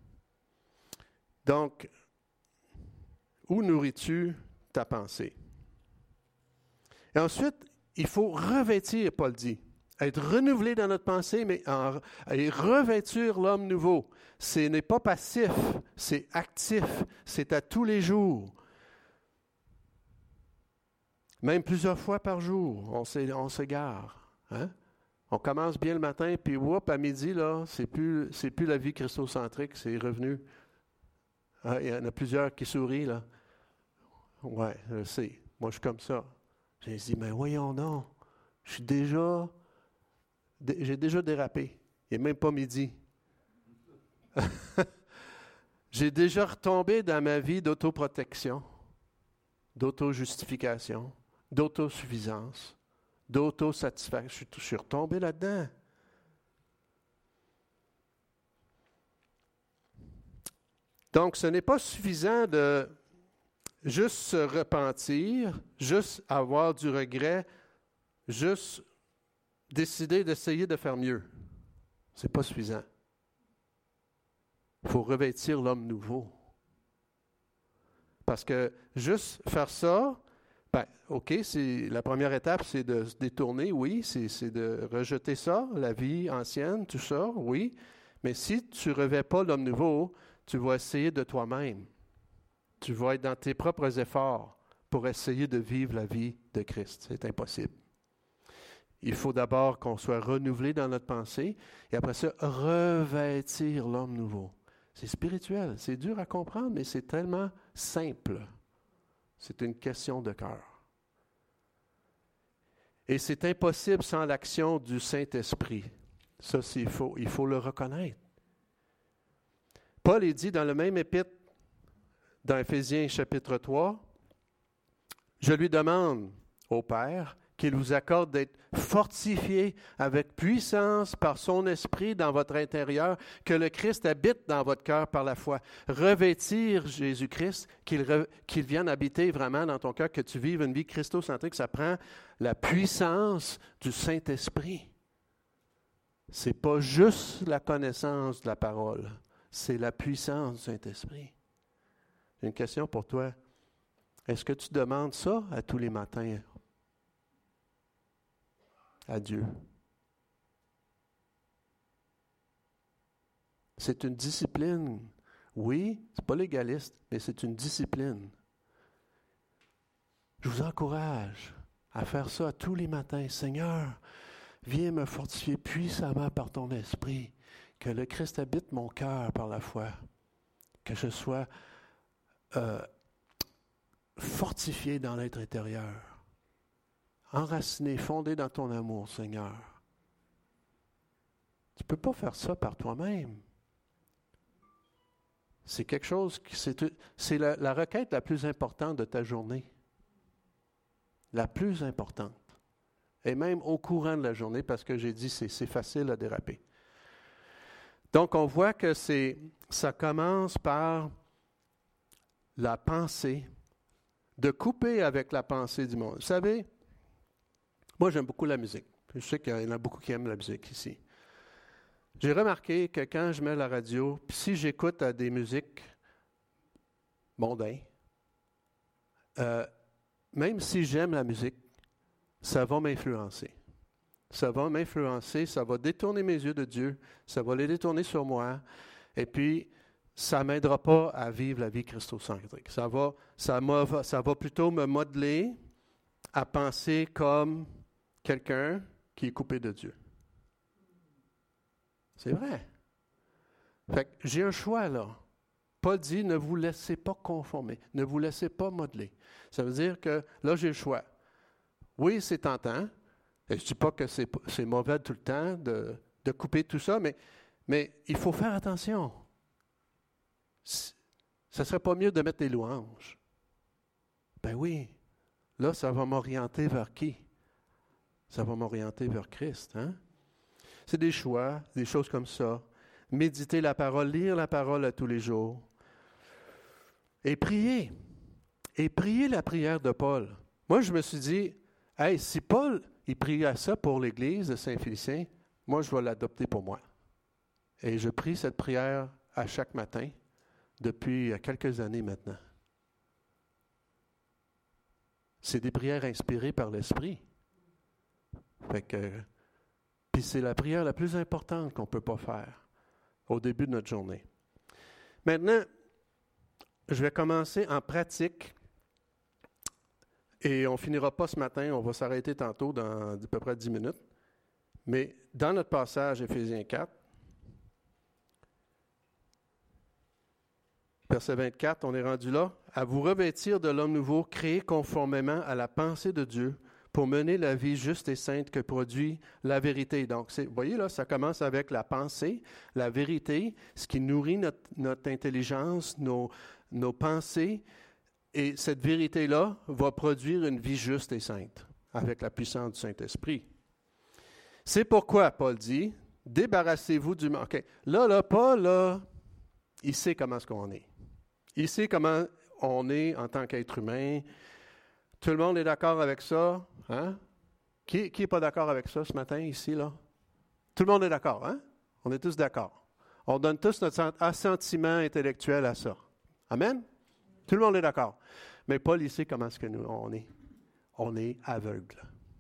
Donc, où nourris-tu ta pensée? Et ensuite, il faut revêtir, Paul dit, Être renouvelé dans notre pensée, mais en, et revêtir l'homme nouveau. Ce n'est pas passif, c'est actif, c'est à tous les jours. Même plusieurs fois par jour, on, on s'égare. Hein? On commence bien le matin, puis whoop, à midi, là, c'est plus, c'est plus la vie christocentrique, c'est revenu. Ah, il y en a plusieurs qui sourient, là. Ouais, je sais. Moi, je suis comme ça. J'ai dit, mais voyons donc, je suis déjà... J'ai déjà dérapé. Il n'est même pas midi. J'ai déjà retombé dans ma vie d'autoprotection, d'auto-justification, d'autosuffisance, d'autosatisfaction. Je suis, je suis retombé là-dedans. Donc, ce n'est pas suffisant de juste se repentir, juste avoir du regret, juste décider d'essayer de faire mieux. Ce n'est pas suffisant. Il faut revêtir l'homme nouveau. Parce que juste faire ça, ben, OK, c'est, la première étape, c'est de se détourner, oui, c'est, c'est de rejeter ça, la vie ancienne, tout ça, oui. Mais si tu ne revêts pas l'homme nouveau, tu vas essayer de toi-même. Tu vas être dans tes propres efforts pour essayer de vivre la vie de Christ. C'est impossible. Il faut d'abord qu'on soit renouvelé dans notre pensée et après ça, revêtir l'homme nouveau. C'est spirituel, c'est dur à comprendre, mais c'est tellement simple. C'est une question de cœur. Et c'est impossible sans l'action du Saint-Esprit. Ça, c'est, il faut, il faut le reconnaître. Paul est dit dans le même épître, dans Éphésiens chapitre trois, « Je lui demande, au Père, qu'il vous accorde d'être fortifié avec puissance par son esprit dans votre intérieur, que le Christ habite dans votre cœur par la foi. Revêtir Jésus-Christ, qu'il, re, qu'il vienne habiter vraiment dans ton cœur, que tu vives une vie christocentrique, ça prend la puissance du Saint-Esprit. Ce n'est pas juste la connaissance de la parole, c'est la puissance du Saint-Esprit. J'ai une question pour toi. Est-ce que tu demandes ça à tous les matins? À Dieu. C'est une discipline. Oui, c'est pas légaliste, mais c'est une discipline. Je vous encourage à faire ça tous les matins. Seigneur, viens me fortifier puissamment par ton esprit, que le Christ habite mon cœur par la foi, que je sois euh, fortifié dans l'être intérieur. Enraciné, fondé dans ton amour, Seigneur. Tu ne peux pas faire ça par toi-même. C'est quelque chose qui, c'est, c'est la, la requête la plus importante de ta journée. La plus importante. Et même au courant de la journée, parce que j'ai dit c'est, c'est facile à déraper. Donc, on voit que c'est, ça commence par la pensée, de couper avec la pensée du monde. Vous savez, moi, j'aime beaucoup la musique. Je sais qu'il y en a beaucoup qui aiment la musique ici. J'ai remarqué que quand je mets la radio, puis si j'écoute à des musiques mondaines, euh, même si j'aime la musique, ça va m'influencer. Ça va m'influencer, ça va détourner mes yeux de Dieu, ça va les détourner sur moi, et puis ça ne m'aidera pas à vivre la vie christocentrique. Ça va, ça, ça va plutôt me modeler à penser comme quelqu'un qui est coupé de Dieu. C'est vrai. Fait que j'ai un choix là. Paul dit, ne vous laissez pas conformer, ne vous laissez pas modeler. Ça veut dire que là, j'ai le choix. Oui, c'est tentant. Et je ne dis pas que c'est, c'est mauvais tout le temps de, de couper tout ça, mais, mais il faut faire attention. Ça ne serait pas mieux de mettre des louanges. Ben oui. Là, ça va m'orienter vers qui? Ça va m'orienter vers Christ. Hein? C'est des choix, des choses comme ça. Méditer la parole, lire la parole à tous les jours. Et prier. Et prier la prière de Paul. Moi, je me suis dit, hey, si Paul, il priait ça pour l'Église de Saint-Félicien, moi, je vais l'adopter pour moi. Et je prie cette prière à chaque matin depuis quelques années maintenant. C'est des prières inspirées par l'Esprit. Fait que Puis c'est la prière la plus importante qu'on ne peut pas faire au début de notre journée. Maintenant, je vais commencer en pratique et on ne finira pas ce matin, on va s'arrêter tantôt dans à peu près dix minutes. Mais dans notre passage, Éphésiens quatre, verset vingt-quatre, on est rendu là. « À vous revêtir de l'homme nouveau, créé conformément à la pensée de Dieu, pour mener la vie juste et sainte que produit la vérité. » Donc, c'est, vous voyez là, ça commence avec la pensée, la vérité, ce qui nourrit notre, notre intelligence, nos, nos pensées. Et cette vérité-là va produire une vie juste et sainte, avec la puissance du Saint-Esprit. C'est pourquoi Paul dit, débarrassez-vous du... OK, là, là, Paul, là, il sait comment est-ce qu'on est. Il sait comment on est en tant qu'être humain. Tout le monde est d'accord avec ça. Hein? Qui n'est pas d'accord avec ça ce matin, ici, là? Tout le monde est d'accord, hein? On est tous d'accord. On donne tous notre assentiment intellectuel à ça. Amen? Tout le monde est d'accord. Mais Paul, il sait comment est-ce que nous, on est. On est aveugle.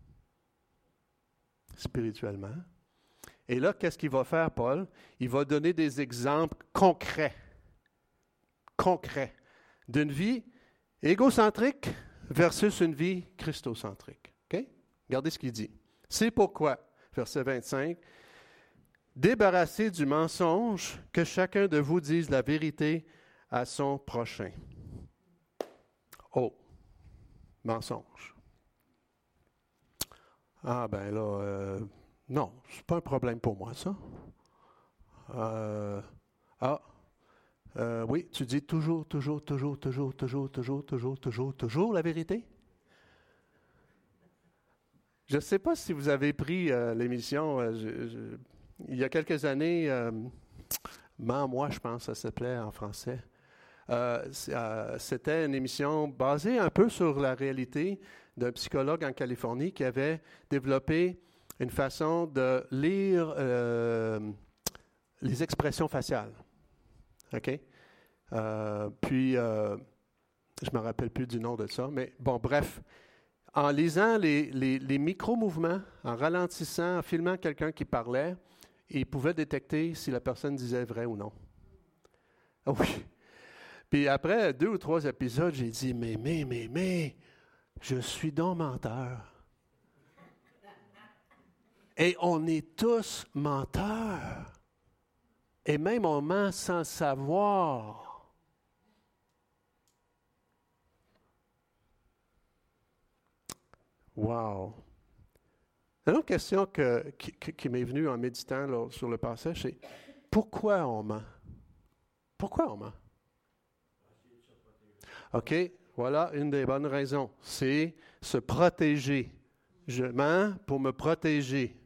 Spirituellement. Et là, qu'est-ce qu'il va faire, Paul? Il va donner des exemples concrets. Concrets. D'une vie égocentrique versus une vie christocentrique. OK? Regardez ce qu'il dit. C'est pourquoi, verset vingt-cinq, débarrassez du mensonge, que chacun de vous dise la vérité à son prochain. Oh, mensonge. Ah ben là, euh, non, c'est pas un problème pour moi, ça. Euh, ah, euh, oui, tu dis toujours, toujours, toujours, toujours, toujours, toujours, toujours, toujours, toujours la vérité? Je ne sais pas si vous avez pris euh, l'émission, euh, je, je, il y a quelques années, euh, Man, moi, je pense que ça s'appelait en français. Euh, euh, c'était une émission basée un peu sur la réalité d'un psychologue en Californie qui avait développé une façon de lire euh, les expressions faciales. OK? Euh, puis, euh, je ne me rappelle plus du nom de ça, mais bon, bref. En lisant les, les, les micro-mouvements, en ralentissant, en filmant quelqu'un qui parlait, il pouvait détecter si la personne disait vrai ou non. Oui. Puis après deux ou trois épisodes, j'ai dit, mais, mais, mais, mais, je suis donc menteur. Et on est tous menteurs. Et même on ment sans le savoir. Wow. Une autre question que, qui, qui m'est venue en méditant là, sur le passage, c'est pourquoi on ment? Pourquoi on ment? OK, voilà une des bonnes raisons. C'est se protéger. Je mens pour me protéger.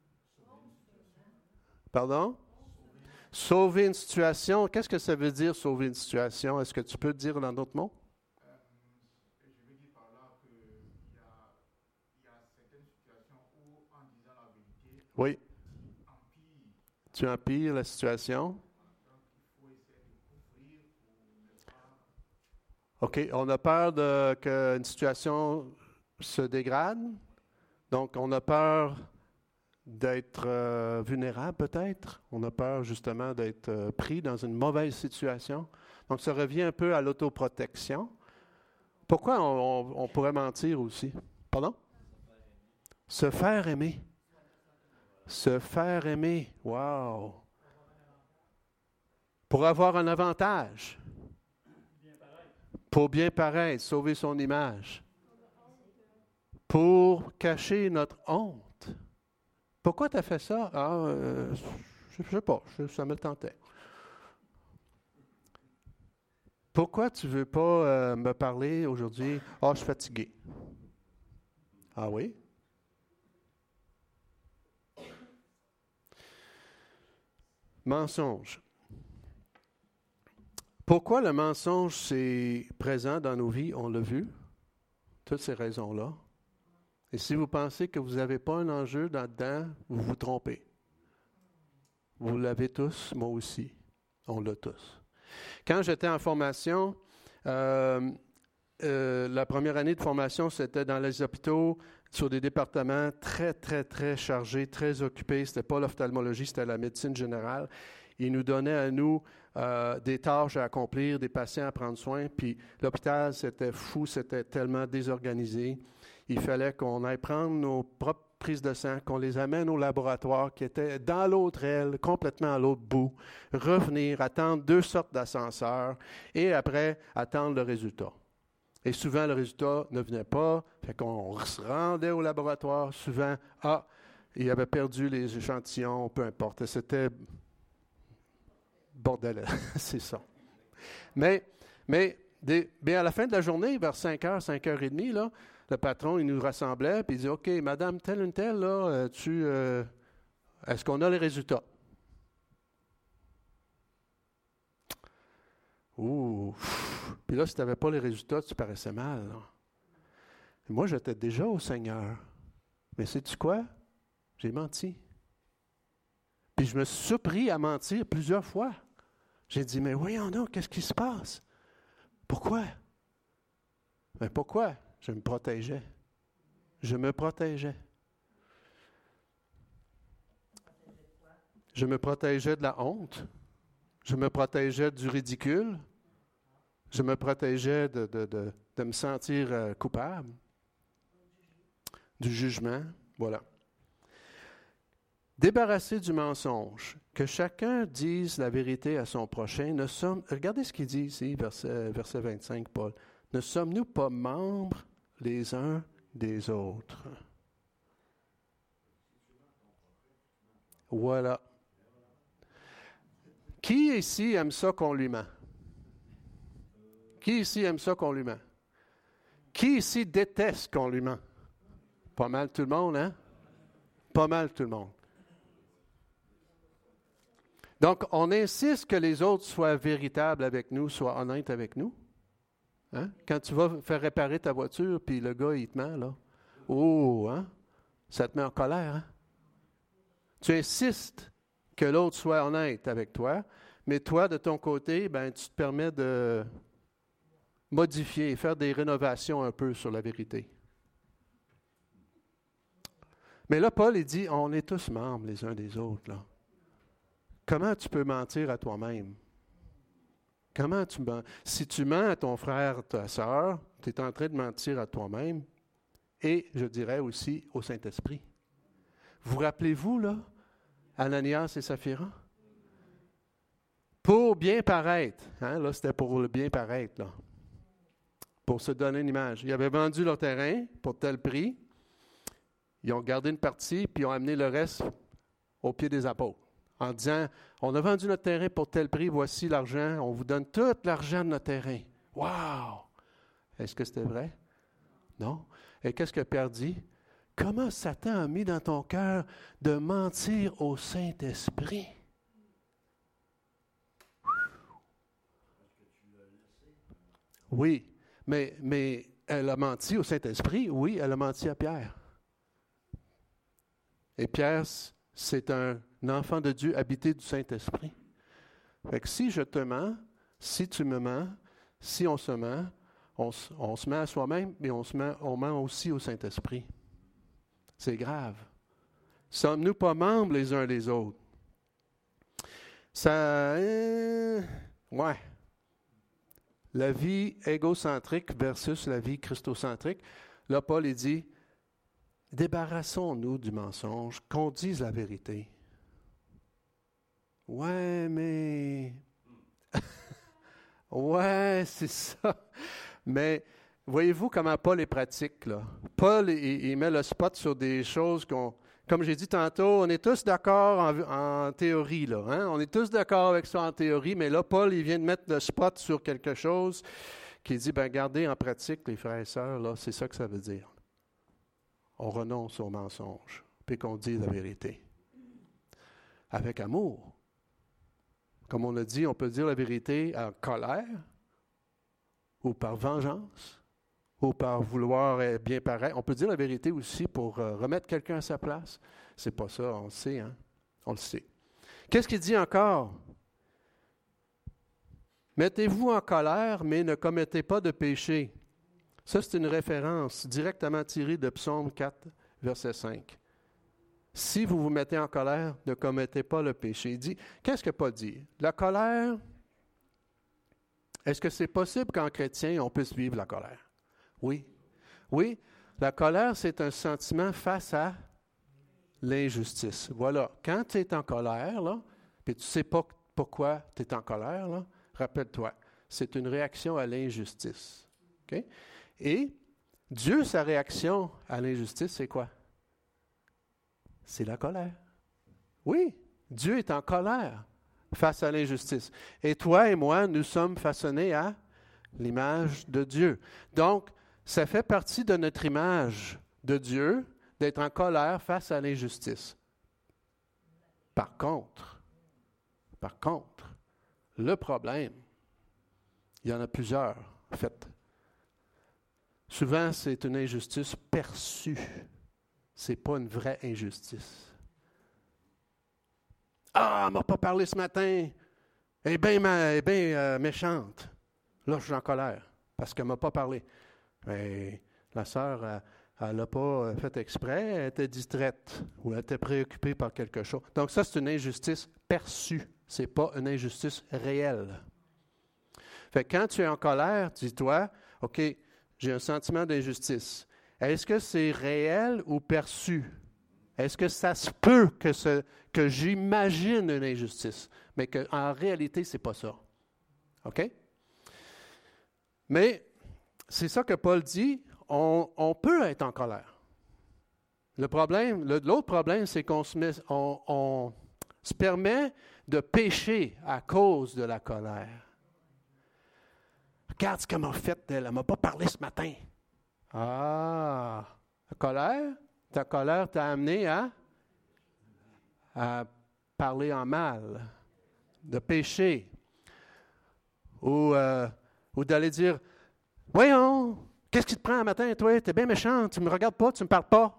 Pardon? Sauver une situation. Qu'est-ce que ça veut dire, sauver une situation? Est-ce que tu peux dire dans d'autres mots? Euh, je veux dire par là qu'il y a, il y a certaines situations où, en disant la vérité, Oui. tu empires. Tu empires la situation. Donc, il faut essayer de couvrir pour ne pas... OK, on a peur de, qu'une situation se dégrade. Donc, on a peur d'être euh, vulnérable peut-être. On a peur justement d'être euh, pris dans une mauvaise situation. Donc, ça revient un peu à l'autoprotection. Pourquoi on, on, on pourrait mentir aussi? Pardon? Se faire aimer. Se faire aimer. Wow! Pour avoir un avantage. Pour bien paraître, sauver son image. Pour cacher notre honte. Pourquoi tu as fait ça? Ah, euh, je ne sais pas, je, ça me tentait. Pourquoi tu ne veux pas euh, me parler aujourd'hui? Ah, je suis fatigué. Ah oui? Mensonge. Pourquoi le mensonge c'est présent dans nos vies? On l'a vu. Toutes ces raisons-là. Et si vous pensez que vous n'avez pas un enjeu là-dedans, vous vous trompez. Vous l'avez tous, moi aussi. On l'a tous. Quand j'étais en formation, euh, euh, la première année de formation, c'était dans les hôpitaux, sur des départements très, très, très chargés, très occupés. Ce n'était pas l'ophtalmologie, c'était la médecine générale. Ils nous donnaient à nous euh, des tâches à accomplir, des patients à prendre soin. Puis l'hôpital, c'était fou, c'était tellement désorganisé. Il fallait qu'on aille prendre nos propres prises de sang, qu'on les amène au laboratoire qui était dans l'autre aile, complètement à l'autre bout, revenir, attendre deux sortes d'ascenseurs et après, attendre le résultat. Et souvent, le résultat ne venait pas, fait qu'on se rendait au laboratoire. Souvent, ah, il avait perdu les échantillons, peu importe. C'était bordel, c'est ça. Mais, mais, des, bien à la fin de la journée, vers cinq heures, cinq heures trente, là, le patron, il nous rassemblait, puis il dit, OK, madame, telle ou telle, là, tu, euh, est-ce qu'on a les résultats? Ouh! Puis là, si tu n'avais pas les résultats, tu paraissais mal. Là. Moi, j'étais déjà au Seigneur. Mais sais-tu quoi? J'ai menti. Puis je me suis surpris à mentir plusieurs fois. J'ai dit, mais voyons donc, qu'est-ce qui se passe? Pourquoi? Mais pourquoi? Je me protégeais. Je me protégeais. Je me protégeais de la honte. Je me protégeais du ridicule. Je me protégeais de, de, de, de me sentir euh, coupable. Du jugement. Voilà. Débarrassé du mensonge. Que chacun dise la vérité à son prochain. Ne sommes, regardez ce qu'il dit ici, verset, verset vingt-cinq, Paul. Ne sommes-nous pas membres les uns des autres? Voilà. Qui ici aime ça qu'on lui ment? Qui ici aime ça qu'on lui ment? Qui ici déteste qu'on lui ment? Pas mal tout le monde, hein? Pas mal tout le monde. Donc, on insiste que les autres soient véritables avec nous, soient honnêtes avec nous. Hein? Quand tu vas faire réparer ta voiture, puis le gars, il te ment, là. Oh, hein? Ça te met en colère, hein? Tu insistes que l'autre soit honnête avec toi, mais toi, de ton côté, ben, tu te permets de modifier, faire des rénovations un peu sur la vérité. Mais là, Paul, il dit, on est tous membres les uns des autres, là. Comment tu peux mentir à toi-même? Comment tu mens? Si tu mens à ton frère, ta sœur, tu es en train de mentir à toi-même et, je dirais aussi, au Saint-Esprit. Vous rappelez-vous, là, Ananias et Saphira? Pour bien paraître, hein, là, c'était pour le bien paraître, là. Pour se donner une image. Ils avaient vendu leur terrain pour tel prix. Ils ont gardé une partie, puis ils ont amené le reste au pied des apôtres. En disant, on a vendu notre terrain pour tel prix, voici l'argent, on vous donne tout l'argent de notre terrain. Wow! Est-ce que c'était vrai? Non. Et qu'est-ce que Pierre dit? Comment Satan a mis dans ton cœur de mentir au Saint-Esprit? Oui, mais, mais elle a menti au Saint-Esprit, oui, elle a menti à Pierre. Et Pierre, c'est un enfant de Dieu habité du Saint-Esprit. Fait que si je te mens, si tu me mens, si on se ment, on, on se ment à soi-même, mais on se ment, on ment aussi au Saint-Esprit. C'est grave. Sommes-nous pas membres les uns des autres? Ça, euh, ouais. La vie égocentrique versus la vie christocentrique. Là, Paul, il dit, débarrassons-nous du mensonge, qu'on dise la vérité. Ouais, mais... ouais, c'est ça. Mais voyez-vous comment Paul est pratique, là? Paul, il, il met le spot sur des choses qu'on... Comme j'ai dit tantôt, on est tous d'accord en, en théorie, là. Hein? On est tous d'accord avec ça en théorie, mais là, Paul, il vient de mettre le spot sur quelque chose qui dit, ben regardez, en pratique, les frères et sœurs, là, c'est ça que ça veut dire. On renonce au mensonge, puis qu'on dise la vérité. Avec amour. Comme on a dit, on peut dire la vérité en colère, ou par vengeance, ou par vouloir bien paraître. On peut dire la vérité aussi pour euh, remettre quelqu'un à sa place. C'est pas ça, on le sait, hein? On le sait. Qu'est-ce qu'il dit encore? Mettez-vous en colère, mais ne commettez pas de péché. Ça, c'est une référence directement tirée de Psaume quatre, verset cinq. Si vous vous mettez en colère, ne commettez pas le péché. Il dit, qu'est-ce que Paul dit? La colère, est-ce que c'est possible qu'en chrétien, on puisse vivre la colère? Oui. Oui, la colère, c'est un sentiment face à l'injustice. Voilà. Quand tu es en colère, là, puis tu ne sais pas pourquoi tu es en colère, là, rappelle-toi, c'est une réaction à l'injustice. Okay? Et Dieu, sa réaction à l'injustice, c'est quoi? C'est la colère. Oui, Dieu est en colère face à l'injustice. Et toi et moi, nous sommes façonnés à l'image de Dieu. Donc, ça fait partie de notre image de Dieu d'être en colère face à l'injustice. Par contre, par contre, le problème, il y en a plusieurs, en fait. Souvent, c'est une injustice perçue. Ce n'est pas une vraie injustice. Ah, elle ne m'a pas parlé ce matin. Elle est bien, elle est bien euh, méchante. Là, je suis en colère parce qu'elle ne m'a pas parlé. Mais la sœur, elle n'a pas fait exprès, elle était distraite ou elle était préoccupée par quelque chose. Donc ça, c'est une injustice perçue. Ce n'est pas une injustice réelle. Fait que quand tu es en colère, dis-toi, OK, j'ai un sentiment d'injustice. Est-ce que c'est réel ou perçu? Est-ce que ça se peut que, ce, que j'imagine une injustice, mais qu'en réalité, ce n'est pas ça? OK? Mais c'est ça que Paul dit, on, on peut être en colère. Le problème, le, l'autre problème, c'est qu'on se, met, on, on se permet de pécher à cause de la colère. Regarde ce qu'elle m'a fait, elle ne m'a pas parlé ce matin. Ah, la colère, ta colère t'a amené à, à parler en mal, de pécher, ou, euh, ou d'aller dire, voyons, qu'est-ce qui te prend un matin, toi? Tu es bien méchant, tu ne me regardes pas, tu ne me parles pas.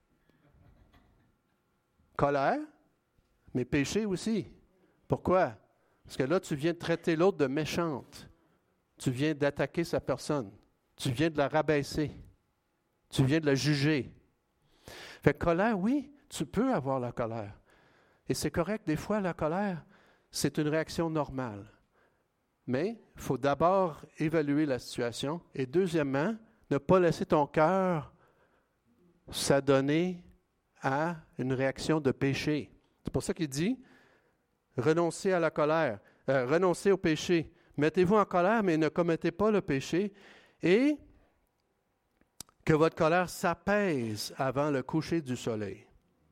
Colère, mais péché aussi. Pourquoi? Parce que là, tu viens de traiter l'autre de méchante. Tu viens d'attaquer sa personne. Tu viens de la rabaisser. Tu viens de la juger. Fait que colère, oui, tu peux avoir la colère. Et c'est correct, des fois, la colère, c'est une réaction normale. Mais il faut d'abord évaluer la situation. Et deuxièmement, ne pas laisser ton cœur s'adonner à une réaction de péché. C'est pour ça qu'il dit, renoncez à la colère, euh, renoncez au péché. Mettez-vous en colère, mais ne commettez pas le péché. Et que votre colère s'apaise avant le coucher du soleil.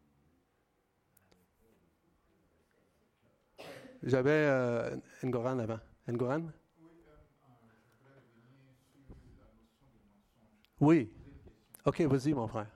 J'avais euh, Ngoran avant. Ngoran? Oui. OK, vas-y, mon frère.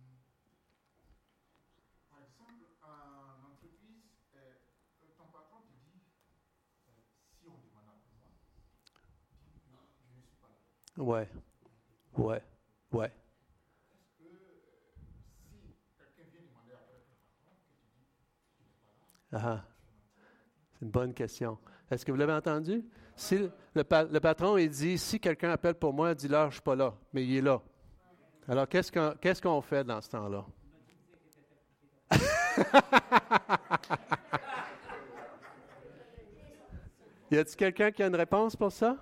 Par exemple, en entreprise, euh, ton patron te dit, euh, si on demande à moi, dis non, je ne suis pas là. Ouais. Ouais. Ouais. Est-ce que euh, si quelqu'un vient demander après ton patron, que tu dis, tu n'es pas là, Ah, c'est une bonne question. Est-ce que vous l'avez entendu? Si le, le, pa- le patron, il dit, si quelqu'un appelle pour moi, dis-leur, je ne suis pas là, mais il est là. Alors, qu'est-ce qu'on, qu'est-ce qu'on fait dans ce temps-là? Y a-t-il quelqu'un qui a une réponse pour ça?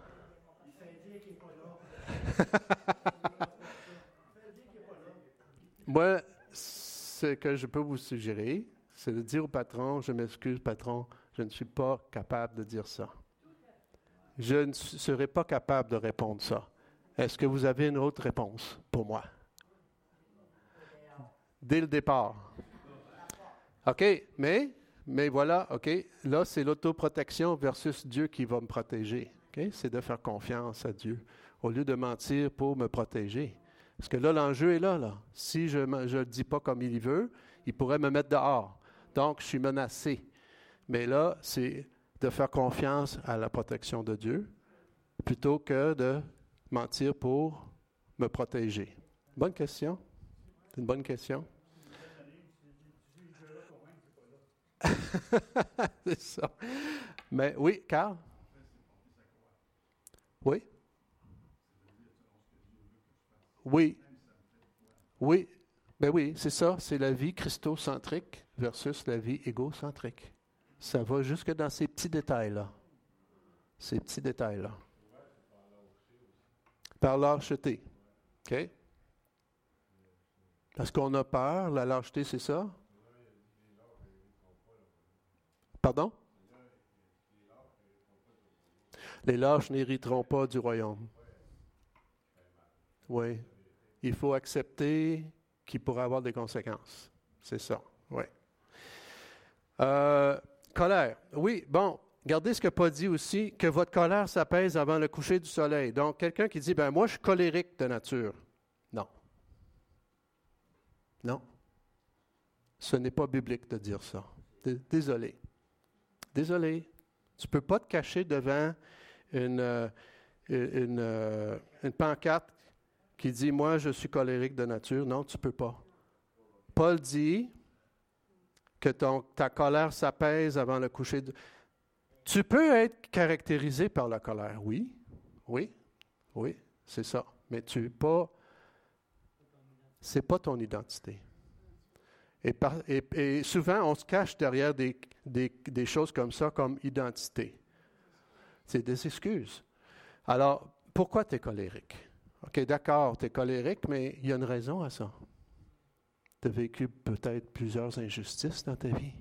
Moi, ce que je peux vous suggérer, c'est de dire au patron, je m'excuse, patron, je ne suis pas capable de dire ça. Je ne serai pas capable de répondre ça. Est-ce que vous avez une autre réponse pour moi? Dès le départ. OK, mais, mais voilà, OK, là, c'est l'autoprotection versus Dieu qui va me protéger. OK? C'est de faire confiance à Dieu au lieu de mentir pour me protéger. Parce que là, l'enjeu est là, là. Si je ne le dis pas comme il veut, il pourrait me mettre dehors. Donc, je suis menacé. Mais là, c'est de faire confiance à la protection de Dieu plutôt que de mentir pour me protéger. Bonne question. C'est une bonne question. C'est ça. Mais oui, Carl? Oui? Oui. Oui. Ben oui, c'est ça. C'est la vie christocentrique versus la vie égocentrique. Ça va jusque dans ces petits détails-là. Ces petits détails-là. Par lâcheté. OK? Parce qu'on a peur. La lâcheté, c'est ça? Pardon? Les lâches n'hériteront pas du royaume. Oui. Il faut accepter qu'il pourra avoir des conséquences. C'est ça. Oui. Euh, colère. Oui, bon. Regardez ce que Paul dit aussi, que votre colère s'apaise avant le coucher du soleil. Donc, quelqu'un qui dit, ben moi, je suis colérique de nature. Non. Non. Ce n'est pas biblique de dire ça. Désolé. Désolé. Tu ne peux pas te cacher devant une, euh, une, euh, une pancarte qui dit « Moi, je suis colérique de nature ». Non, tu ne peux pas. Paul dit que ton, ta colère s'apaise avant le coucher du... Tu peux être caractérisé par la colère, oui. Oui. Oui, c'est ça. Mais tu n'es pas... Ce n'est pas ton identité. Et, par, et, et souvent, on se cache derrière des, des, des choses comme ça, comme identité. C'est des excuses. Alors, pourquoi tu es colérique? OK, d'accord, tu es colérique, mais il y a une raison à ça. Tu as vécu peut-être plusieurs injustices dans ta vie.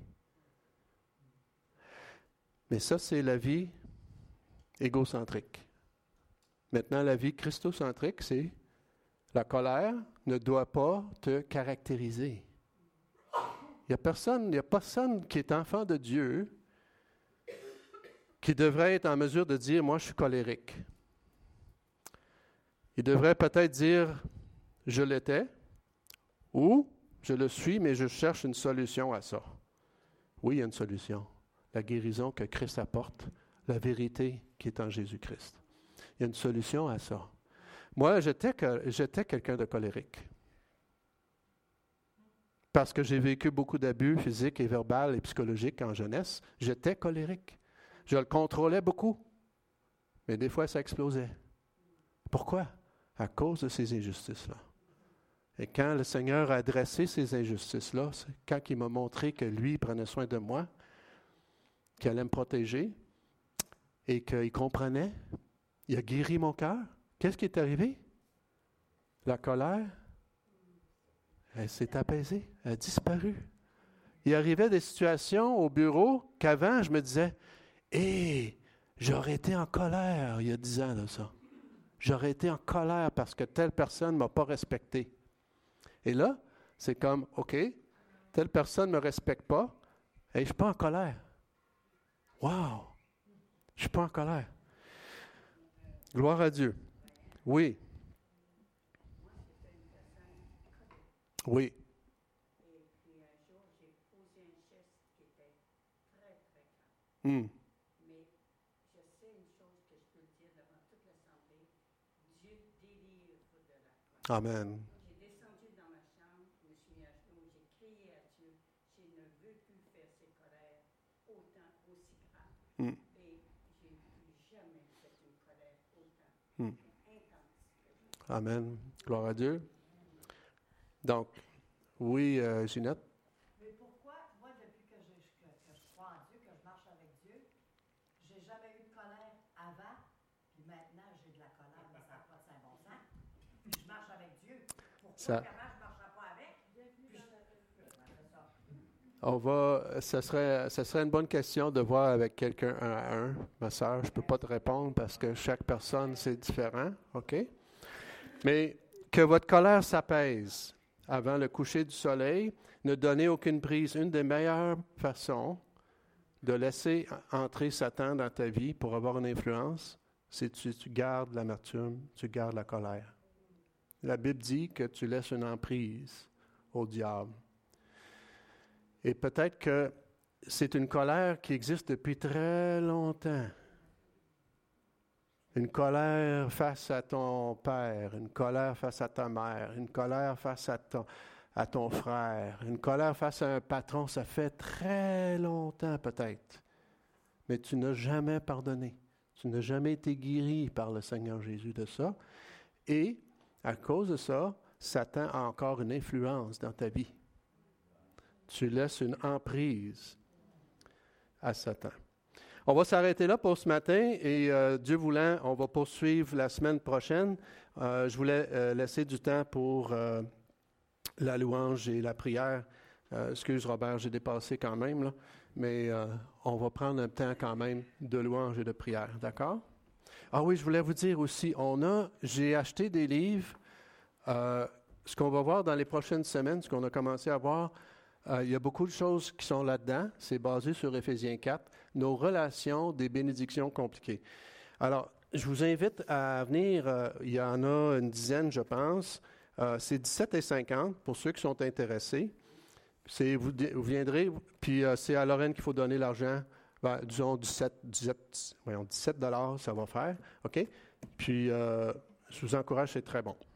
Mais ça, c'est la vie égocentrique. Maintenant, la vie christocentrique, c'est la colère ne doit pas te caractériser. Il n'y a personne, il n'y a personne qui est enfant de Dieu qui devrait être en mesure de dire « Moi, je suis colérique ». Il devrait peut-être dire « Je l'étais » ou « Je le suis, mais je cherche une solution à ça ». Oui, il y a une solution. La guérison que Christ apporte, la vérité qui est en Jésus-Christ. Il y a une solution à ça. Moi, j'étais, j'étais quelqu'un de colérique. Parce que j'ai vécu beaucoup d'abus physiques et verbaux et psychologiques en jeunesse, j'étais colérique. Je le contrôlais beaucoup. Mais des fois, ça explosait. Pourquoi? À cause de ces injustices-là. Et quand le Seigneur a adressé ces injustices-là, c'est quand il m'a montré que lui, il prenait soin de moi, qu'il allait me protéger et qu'il comprenait, il a guéri mon cœur. Qu'est-ce qui est arrivé? La colère, elle s'est apaisée, elle a disparu. Il arrivait des situations au bureau qu'avant, je me disais, « Hé, j'aurais été en colère il y a dix ans de ça. J'aurais été en colère parce que telle personne ne m'a pas respecté. » Et là, c'est comme, OK, telle personne ne me respecte pas, et je ne suis pas en colère. Wow! Je ne suis pas en colère. Gloire à Dieu. Oui. Oui. Et puis un jour, j'ai posé un geste qui était très, très calme. Mm. Mais je sais une chose que je peux dire devant toute l'Assemblée, Dieu délivre de la colère. Amen. J'ai descendu dans ma chambre, je me suis mis à genoux, j'ai crié à Dieu, je ne veux plus faire ces colères autant, aussi graves. Mm. Et j'ai plus jamais fait une colère autant Mm. intense. Amen. Gloire à Dieu. Donc, oui, euh, Ginette? Mais pourquoi, moi, depuis que je, que, que je crois en Dieu, que je marche avec Dieu, j'ai jamais eu de colère avant, puis maintenant, j'ai de la colère, mais ça n'a pas de saint bon sens. Puis je marche avec Dieu. Pourquoi Ça- avant, je ne marcherais pas avec? Puis je... Ouais, c'est ça. On va, ce serait, ce serait une bonne question de voir avec quelqu'un un à un. Ma sœur, je ne peux pas te répondre parce que chaque personne, c'est différent, OK? Mais que votre colère s'apaise avant le coucher du soleil, ne donnez aucune prise. Une des meilleures façons de laisser entrer Satan dans ta vie pour avoir une influence, c'est que tu, tu gardes l'amertume, tu gardes la colère. La Bible dit que tu laisses une emprise au diable. Et peut-être que c'est une colère qui existe depuis très longtemps. Une colère face à ton père, une colère face à ta mère, une colère face à ton, à ton frère, une colère face à un patron, ça fait très longtemps peut-être. Mais tu n'as jamais pardonné. Tu n'as jamais été guéri par le Seigneur Jésus de ça. Et À cause de ça, Satan a encore une influence dans ta vie. Tu laisses une emprise à Satan. On va s'arrêter là pour ce matin et euh, Dieu voulant, on va poursuivre la semaine prochaine. Euh, je voulais euh, laisser du temps pour euh, la louange et la prière. Euh, excuse Robert, j'ai dépassé quand même, là, mais euh, on va prendre un temps quand même de louange et de prière, d'accord? Ah oui, je voulais vous dire aussi, on a, j'ai acheté des livres. Euh, ce qu'on va voir dans les prochaines semaines, ce qu'on a commencé à voir, euh, il y a beaucoup de choses qui sont là-dedans. C'est basé sur Éphésiens quatre, nos relations, des bénédictions compliquées. Alors, je vous invite à venir, euh, il y en a une dizaine, je pense. Euh, c'est dix-sept et cinquante pour ceux qui sont intéressés. C'est, vous, vous viendrez, puis euh, c'est à Lorraine qu'il faut donner l'argent. Ben, disons dix-sept, dix-sept, voyons, dix-sept dollars, ça va faire. OK? Puis, euh, je vous encourage, c'est très bon.